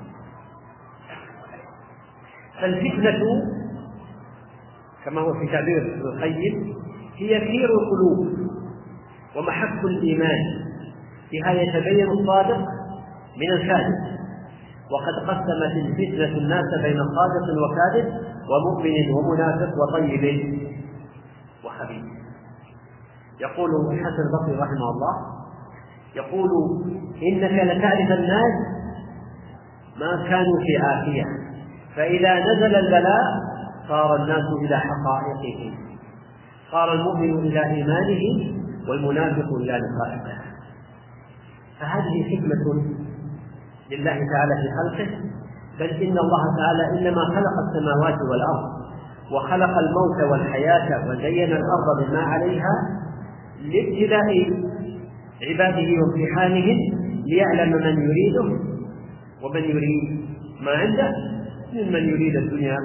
فالفتنة كما هو في تعبير ابن القيم هي كير القلوب ومحك الإيمان، بها يتبين الصادق من الكاذب. وقد قسمت الفتنة الناس بين صادق وكاذب ومؤمن ومنافق وطيب وخبيث. يقول الحسن البصري رحمه الله: يقول إنك لتعرف الناس ما كانوا في عافية، فإذا نزل البلاء صار الناس إلى حقائقه، صار المؤمن إلى إيمانه والمنافق إلى نفاقه. فهذه حكمة لله تعالى في خلقه، بل إن الله تعالى إنما خلق السماوات والأرض وخلق الموت والحياة وزين الأرض بما عليها لابتلاء عباده وامتحانهم، ليعلم من يريده ومن يريد ما عنده ممن يريد الدنيا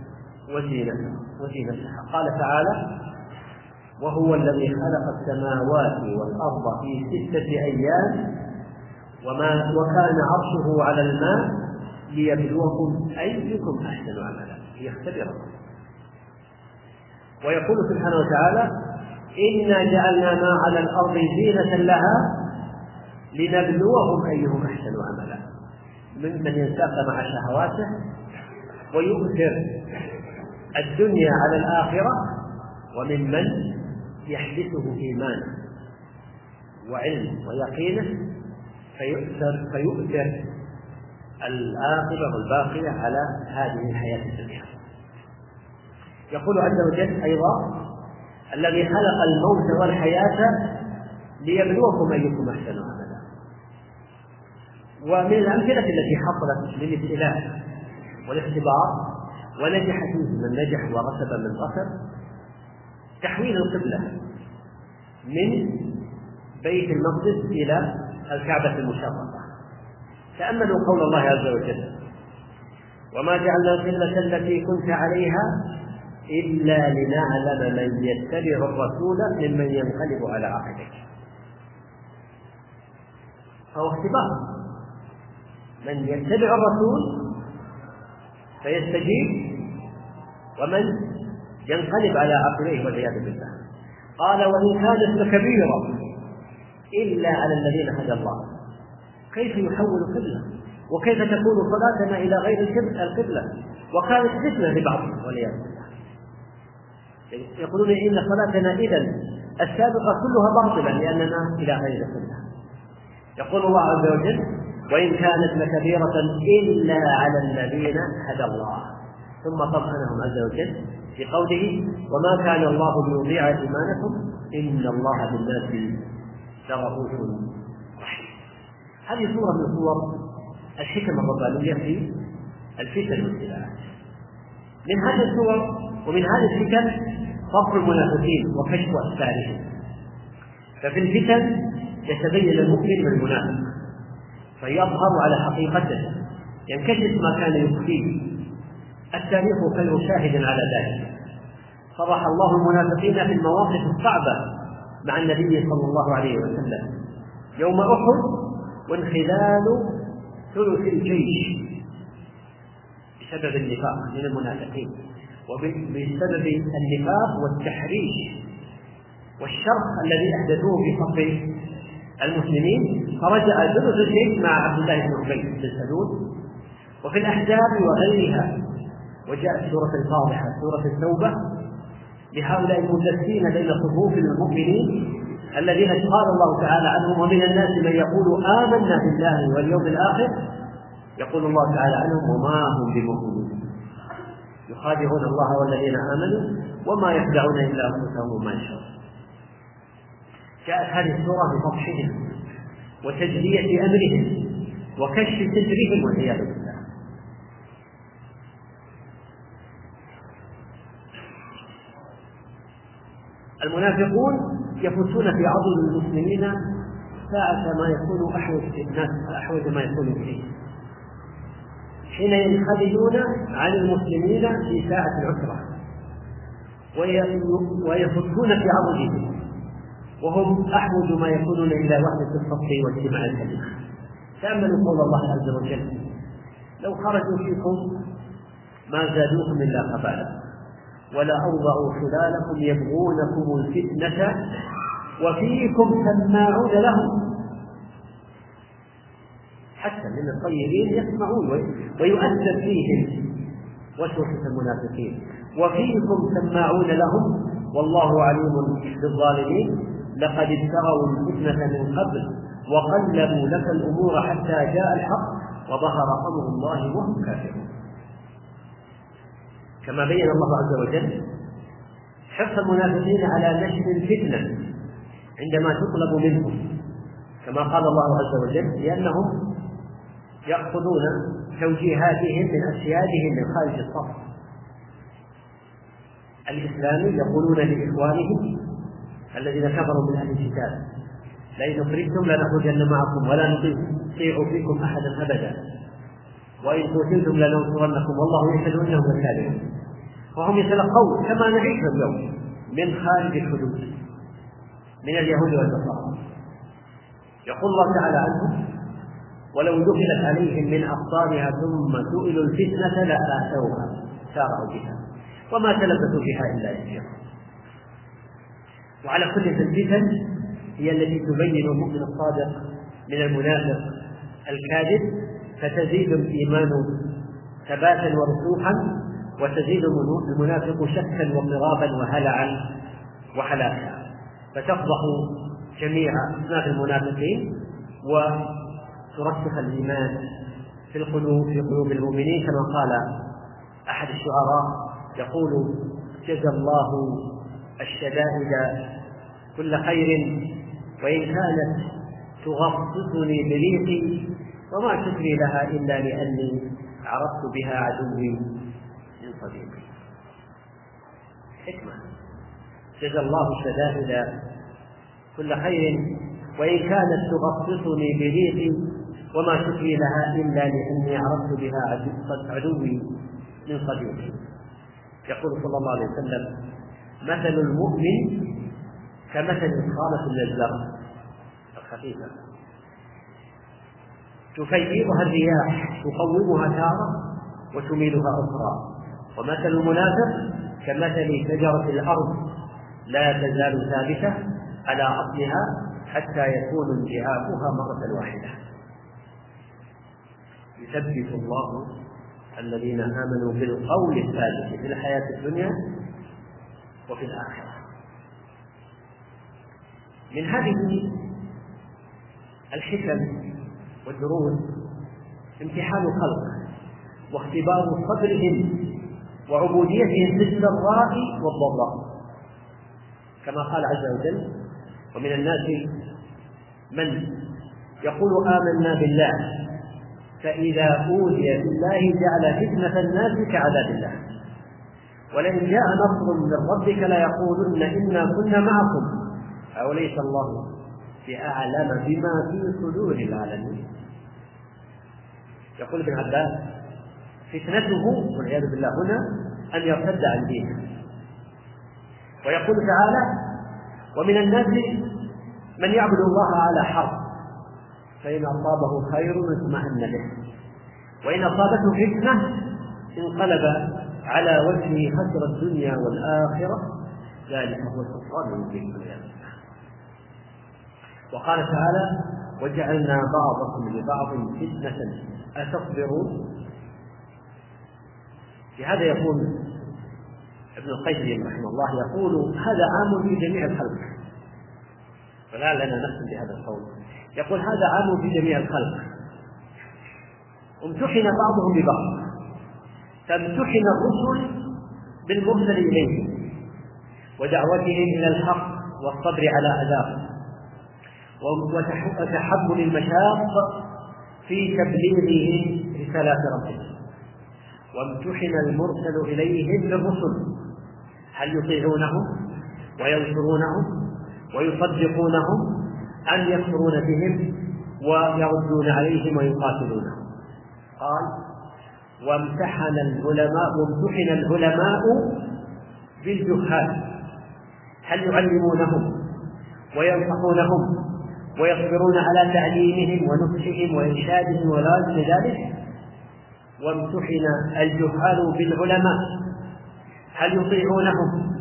وزينتها. قال تعالى: وهو الذي خلق السماوات والأرض في 6 أيام وكان عرشه على الماء ليبلوكم أيكم أحسن عملا، ليختبركم. ويقول سبحانه وتعالى: إنا جعلنا ما على الأرض زينة لها لنبلوهم أيهم أحسن عملا، ممن ينساق مع شهواته ويؤثر الدنيا على الآخرة، وممن يحدثه إيمانه وعلم ويقينه فيؤثر الآخرة والباقية على هذه الحياة الدنيا. يقول عز وجل أيضا: الذي خلق الموت والحياة ليبلوكم أيكم أحسن عملا. ومن الأمثلة التي حصلت للابتلاء والاختبار ونجح فيه من نجح ورسب من رسب تحويل القبلة من بيت المقدس إلى الكعبة المشرفة. تأملوا قول الله عز وجل: وما جعلنا القبلة التي كنت عليها إلا لنعلم من يتبع الرسول ممن ينقلب على عقبيه. فهو اختبار، من يتبع الرسول فيستجيب ومن ينقلب على عقبيه والعياذ بالله. قال: وإن كانت لكبيرة إلا على الذين هدى الله. كيف يحول قبلة وكيف تكون صلاتنا إلى غير القبلة، وكانت فتنة لبعضهم والعياذ بالله. يقولون إن صلاتنا إذن السابقة كلها باطلة لأننا إلى غير القبلة. يقول الله عز وجل: وإن كانت لكبيرة إلا على الذين هدى الله، ثم طمأنهم عز وجل بقوله: وما كان الله ليضيع إيمانكم إن الله بالناس لرؤوف رحيم. هذه صورة من صور الحكم الربانية في الفتن والابتلاءات. من هذه الصور ومن هذه الفتن فضح المنافقين وكشف أسرارهم. ففي الفتن يتبين المؤمن من المنافق فيظهر على حقيقته، ينكشف ما كان يخفيه. التاريخ خير شاهد على ذلك. صرح الله المنافقين في المواقف الصعبة مع النبي صلى الله عليه وسلم يوم أحد وانخلال ثلث الجيش بسبب النفاق من المنافقين، وبسبب النفاق والتحريش والشرق الذي أحدثوه في صف المسلمين، فرجع ثلث الجيش مع عبد الله بن أبي بن سلول. وفي الأحزاب وغيرها، وجاءت سورة الفاضحة سورة التوبة لهؤلاء المدسين بين صفوف المؤمنين الذين قال الله تعالى عنهم: ومن الناس من يقول آمنا بالله واليوم الآخر، يقول الله تعالى عنهم: وما هم بمؤمنين، يخادعون الله والذين آمنوا وما يخدعون إلا أنفسهم وما يشعرون. جاءت هذه السورة بفضحهم وتجلية أمرهم وكشف سترهم والعياذ بالله. المنافقون يفوتون في عضد المسلمين ساعة ما يكون أحوج ما يكون إليه، حين ينخذلون عن المسلمين في ساعة العسرة ويفوتون في عضدهم وهم أحوج ما يكونون إلى وحدة الصف واجتماع الكلمة. تأملوا قول الله عز وجل: لو خرجوا فيكم ما زادوكم إلا خبالا ولا أوضعوا خلالكم يبغونكم الفتنة وفيكم سماعون لهم. حتى من الطيبين يسمعون ويؤثر فيهم وسوسة المنافقين. وفيكم سماعون لهم والله عليم بالظالمين، لقد ابتغوا الفتنة من قبل وقلبوا لك الأمور حتى جاء الحق وظهر أمر الله وهم كافرون. كما بين الله عز وجل حرص المنافقين على نشر الفتنة عندما تطلب منهم، كما قال الله عز وجل: لأنهم يأخذون توجيهاتهم من أسيادهم من خارج الصف الإسلامي، يقولون لإخوانهم الذين كفروا من أهل الكتاب: لئن أخرجتم لنخرجن معكم ولا نطيع فيكم أحدا أبدا وإن قتلتم لننصرنكم والله يشهد أنهم لكاذبون. وهم يتلقون كما نعيش اليوم من خارج الحدود من اليهود والنصارى. يقول الله تعالى عنهم: ولو دخلت عليهم من أقطارها ثم سئلوا الفتنة لآتوها سارعوا بها وما تلبثوا بها إلا يسيرا. وعلى كل الفتن هي التي تبين المؤمن الصادق من المنافق الكاذب، فتزيد الإيمان ثباتا ورسوخا، وتزيد المنافق شكا واضطرابا وهلعا وحلاكا، فتفضح جميع أصناف المنافقين وترسخ الإيمان في قلوب المؤمنين. كما قال أحد الشعراء يقول: جزى الله الشدائد كل خير وإن كانت تغطسني بريقي وما شكري لها إلا لأني عرفت بها عدوي من صديقي. حكمة: جزى الله الشدائد كل خير وإن كانت تغطسني بريقي وما شكري لها إلا لأني عرفت بها عدوي من صديقي. يقول صلى الله عليه وسلم: مثل المؤمن كمثل الخالة من الزرع الخفيفة تفيضها الرياح تقومها تارة وتميلها أخرى، ومثل المنافق كمثل شجرة الأرض لا تزال ثابتة على أصلها حتى يكون انتهاكها مرة واحدة. يثبت الله الذين آمنوا بالقول الثابت في الحياة الدنيا وفي الآخرة. من هذه الحكم والدروس امتحان الخلق واختبار صبرهم وعبوديتهم في السراء والضراء، كما قال عز وجل: ومن الناس من يقول آمنا بالله فإذا أوذي بالله جعل فتنة الناس كعذاب الله ولئن جاء نصر من ربك ليقولن إنا كنا معكم أوليس الله بأعلم بما في صدور العالمين. يقول ابن عباس: فتنته والعياذ بالله هنا أن يرتد عن دينه. ويقول تعالى: ومن الناس من يعبد الله على حرف فإن أصابه خير اطمأن به وإن أصابته فتنة انقلب على وجهه خسر الدنيا والآخرة ذلك هو الخسران المبين. وقال تعالى: وجعلنا بعضكم لبعض فتنة أتصبرون. لهذا يقول ابن القيم رحمه الله يقول: هذا عام في جميع الخلق، ولا لنا نفس بهذا القول. يقول: هذا عام في جميع الخلق، امتحن بعضهم ببعض، فامتحن الرسل بالمرسل إليهم ودعوتهم إلى الحق والصبر على أذاه وتحمل المشاق في تبليغهم رسالات ربهم، وامتحن المرسل إليهم بالرسل هل يطيعونهم وينصرونهم ويصدقونهم أم يكفرون بهم ويردون عليهم ويقاتلونهم. قال: وامتحن العلماء بالجهال هل يعلمونهم وينصحونهم ويصبرون على تعليمهم ونصحهم وإرشادهم ولا ذلك. وامتحن الجهال بالعلماء هل يطيعونهم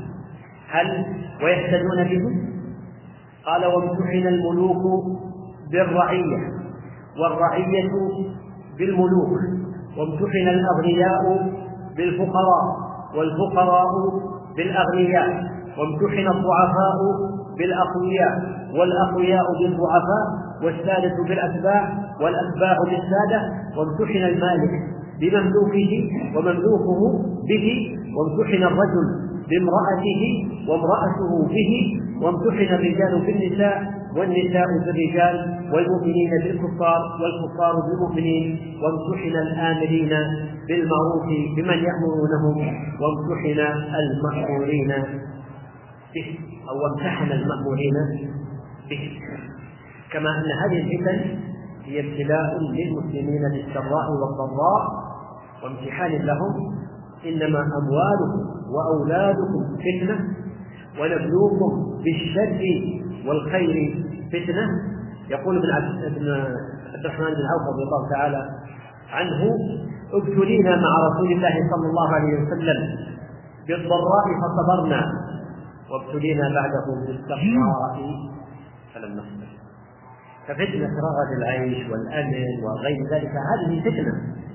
ويهتدون بهم. قال: وامتحن الملوك بالرعية والرعية بالملوك، وامتحن الأغنياء بالفقراء والفقراء بالأغنياء، وامتحن الضعفاء بالأقوياء والأقوياء بالضعفاء، والسادة بالأتباع والأتباع بالسادة، وامتحن المالك بمملوكه ومملوكه به، وامتحن الرجل بامرأته وامرأته به، وامتحن الرجال بالنساء والنساء بالرجال، والمؤمنين بالكفار والكفار بالمؤمنين، وامتحن الآمرين بالمعروف بمن يأمرونهم، وامتحن المأمورين به أو امتحن المأمورين به. كما أن هذه الفتن هي ابتلاء للمسلمين بالسراء والضراء وامتحان لهم، إنما أموالكم وأولادكم فتنة ونبلوكم بالشر والخير فتنة. يقول ابن عبد الرحمن بن عوف رضي الله تعالى عنه: ابتلينا مع رسول الله صلى الله عليه وسلم بالضراء فصبرنا وابتلينا بعده بالسراء فلم نصبر. ففتنة رغد العيش والأمن وغير ذلك هذه فتنة،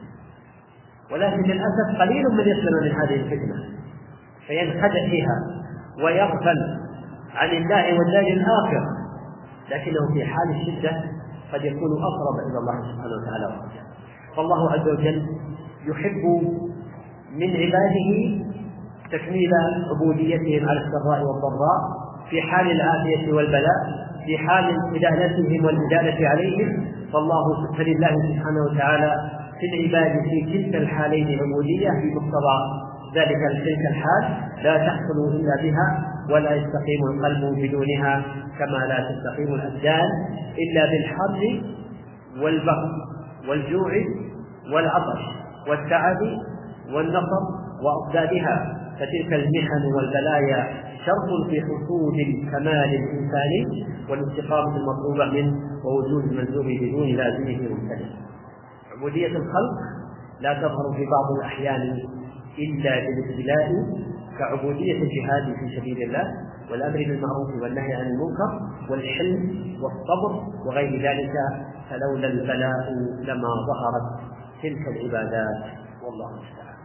ولكن للأسف قليل من يسلم من هذه الفتنة فينخدع فيها ويغفل عن الله والدار الآخرة، لكنه في حال الشدة قد يكون أقرب إلى الله سبحانه وتعالى وحده. فالله عز وجل يحب من عباده تكميل عبوديتهم على السراء والضراء في حال العافية والبلاء، في حال إدانتهم والإدانة عليهم. فلله سبحانه وتعالى في العباد في كلتا الحالين عبودية بمقتضى ذلك تلك الحال لا تحصل إلا بها، ولا يستقيم القلب بدونها، كما لا تستقيم الأبدان إلا بالحر والبرد والجوع والعطش والتعب والنصب وأضدادها. فتلك المحن والبلايا شرط في حصول الكمال الإنساني والاستقامة المطلوبة منه ووجود الملزوم بدون لازمه ممتنع. عبودية الخلق لا تظهر في بعض الأحيان إلا بالابتلاء، كعبودية الجهاد في سبيل الله والأمر بالمعروف والنهي عن المنكر والحلم والصبر وغير ذلك، فلولا البلاء لما ظهرت تلك العبادات، والله المستعان.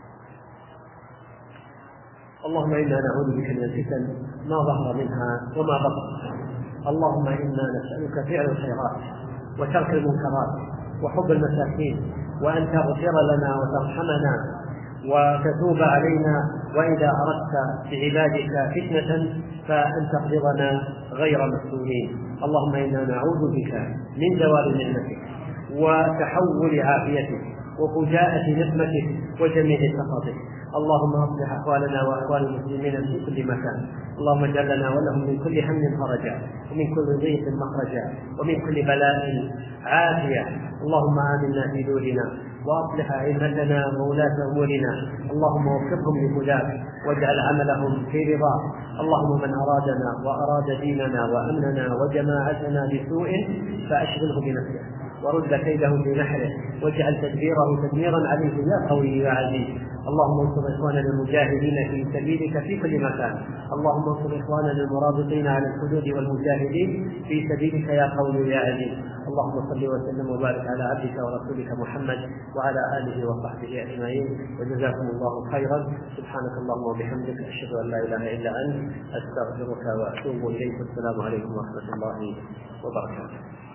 اللهم إنا نعوذ بك من الفتن ما ظهر منها وما بطن. اللهم إنا نسألك فعل الخيرات وترك المنكرات وحب المساكين، وأن تغفر لنا وترحمنا وتتوب علينا، وإذا أردت بعبادك فتنة فأن تقبضنا غير مسؤولين. اللهم إنا نعوذ بك من زوال نعمتك وتحول عافيتك وفجاءة نقمتك وجميع سخطك. اللهم اصلح احوالنا واحوال المسلمين في كل مكان. اللهم اجعل لنا ولهم من كل هم فرجا، ومن كل ضيق مخرجا، ومن كل بلاء عافيه. اللهم امنا في دورنا واصلح ائمتنا وولاة امورنا. اللهم وفقهم لهداك واجعل عملهم في رضاك. اللهم من ارادنا واراد ديننا وامننا وجماعتنا بسوء فاشغله بنفسه ورد كيده في نحره، واجعل تدبيره تدميرا عليه يا قوي يا عزيز. اللهم انصر اخواننا المجاهدين في سبيلك في كل مكان. اللهم انصر اخواننا المرابطين على الحدود والمجاهدين في سبيلك يا قوي يا عزيز. اللهم صل وسلم وبارك على عبدك ورسولك محمد وعلى اله وصحبه اجمعين، وجزاكم الله خيرا. سبحانك اللهم وبحمدك، اشهد ان لا اله الا انت، استغفرك واتوب اليك. السلام عليكم ورحمه الله وبركاته.